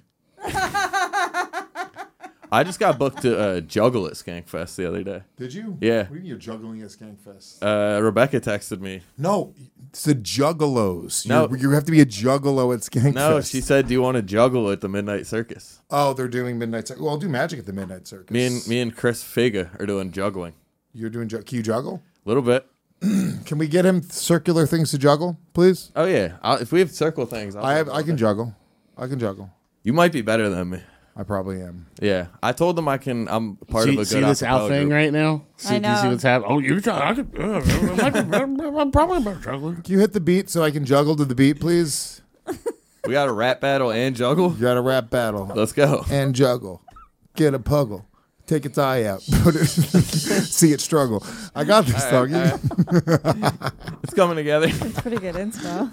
I just got booked to uh, juggle at Skankfest the other day. Did you? Yeah. What do you mean you're juggling at Skankfest? Uh, Rebecca texted me. No, it's the Juggalos. No. You, you have to be a Juggalo at Skankfest. No, she said, "Do you want to juggle at the Midnight Circus?" Oh, they're doing Midnight Circus. Well, I'll do magic at the Midnight Circus. Me and me and Chris Figa are doing juggling. You're doing. ju- Can you juggle? A little bit. Can we get him circular things to juggle, please? Oh yeah. I'll, if we have circle things, I'll I have. I can juggle. I can juggle. You might be better than me. I probably am. Yeah, I told them I can. I'm part see, of a good see this acapella out thing group. right now? See, I Do you see know. what's happening? Oh, you're trying. I could, uh, I'm probably a better juggler. Can you hit the beat so I can juggle to the beat, please? We got a rap battle and juggle? You got a rap battle. Let's go. And juggle. Get a puggle. Take its eye out. See it struggle. I got this, All right, doggy. all right. It's coming together. It's pretty good inspo.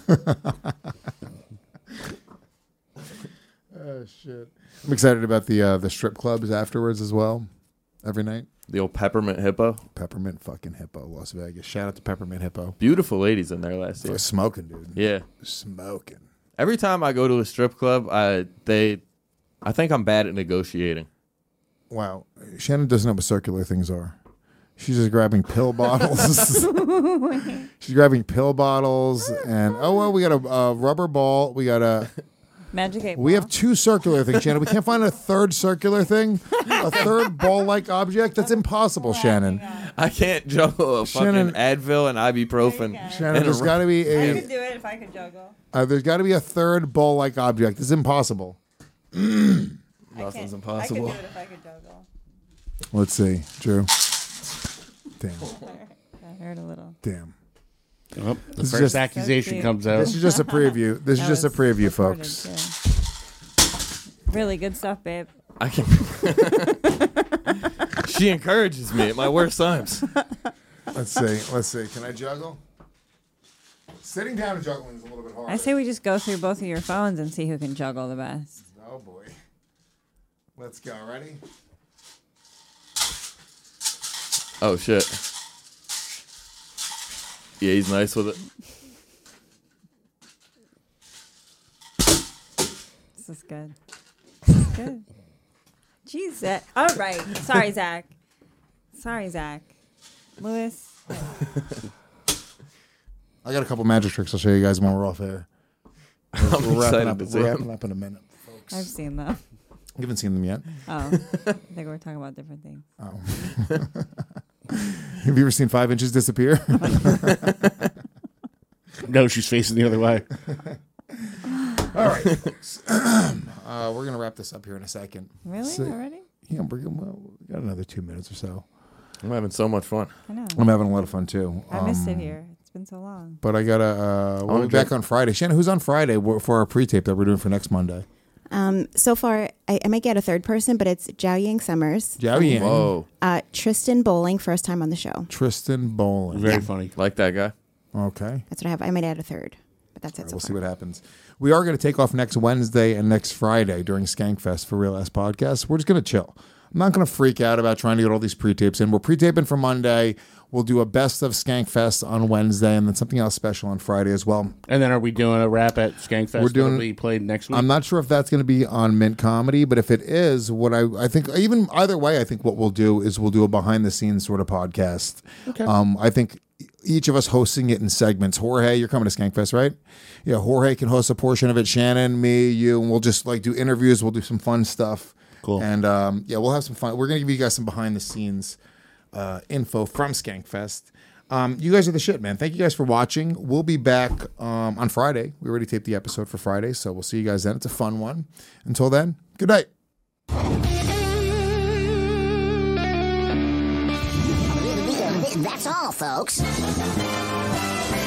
Oh, shit. I'm excited about the uh, the strip clubs afterwards as well. Every night. The old Peppermint Hippo. Peppermint fucking Hippo, Las Vegas. Shout out to Peppermint Hippo. Beautiful ladies in there last year. For smoking, dude. Yeah. Smoking. Every time I go to a strip club, I they, I think I'm bad at negotiating. Wow. Shannon doesn't know what circular things are. She's just grabbing pill bottles. She's grabbing pill bottles. And, oh, well, we got a, a rubber ball. We got a... Magic eight ball. We have two circular things, Shannon. We can't find a third circular thing, a third ball-like object. That's impossible, Shannon. I can't juggle a Shannon- fucking Advil and ibuprofen. Shannon, and a there's got to be I a. could do it if I could juggle. Uh, there's got to be a third ball-like object. It's impossible. Nothing's impossible. I could do it if I could juggle. Let's see, Drew. Damn. That hurt a little. Damn. Oh, the This is first just- accusation comes out. This is just a preview. This is That just a was preview, recorded, folks. too. Really good stuff, babe. I can. She encourages me at my worst times. Let's see. Let's see. Can I juggle? Sitting down and juggling is a little bit hard. I say we just go through both of your phones and see who can juggle the best. Oh boy. Let's go. Ready? Oh shit. Yeah, he's nice with it. This is good. This is good. Jeez, Zach. All right. Sorry, Zach. Sorry, Zach. Lewis. I got a couple magic tricks I'll show you guys when we're off air. We're, I'm we're wrapping excited up, to see we're them. wrapping up in a minute, folks. I've seen them. You haven't seen them yet. Oh. I think we're talking about different things. Oh. Have you ever seen Five Inches disappear? No, she's facing the other way. All right, folks. uh, we're gonna wrap this up here in a second. Really? So- Already? Yeah, we're gonna, well, we got another two minutes or so. I'm having so much fun. I know. I'm having a lot of fun too. I missed it Um, here. It's been so long. But I gotta. Uh, we'll wanna be back drink- on Friday. Shannon, who's on Friday for our pre-tape that we're doing for next Monday? Um, so far, I, I might get a third person, but it's Jiao Yang Summers. Jiao Yang. Whoa. Uh, Tristan Bowling, first time on the show. Tristan Bowling. Very funny. Like that guy. Okay. That's what I have. I might add a third, but that's it. All right, so we'll far. see what happens. We are going to take off next Wednesday and next Friday during Skankfest for Real Ass Podcast. We're just going to chill. I'm not going to freak out about trying to get all these pre-tapes in. We're pre-taping for Monday. We'll do a best of Skankfest on Wednesday and then something else special on Friday as well. And then are we doing a rap at Skankfest? We're doing- that'll be played next week. I'm not sure if that's going to be on Mint Comedy, but if it is, what I I think even either way, I think what we'll do is we'll do a behind the scenes sort of podcast. Okay. Um, I think each of us hosting it in segments. Jorge, you're coming to Skankfest, right? Yeah, Jorge can host a portion of it. Shannon, me, you, and we'll just like do interviews. We'll do some fun stuff. Cool. And um, yeah, we'll have some fun. We're going to give you guys some behind the scenes uh, info from Skankfest. Um, you guys are the shit, man. Thank you guys for watching. We'll be back um, on Friday. We already taped the episode for Friday, so we'll see you guys then. It's a fun one. Until then, good night. That's all, folks.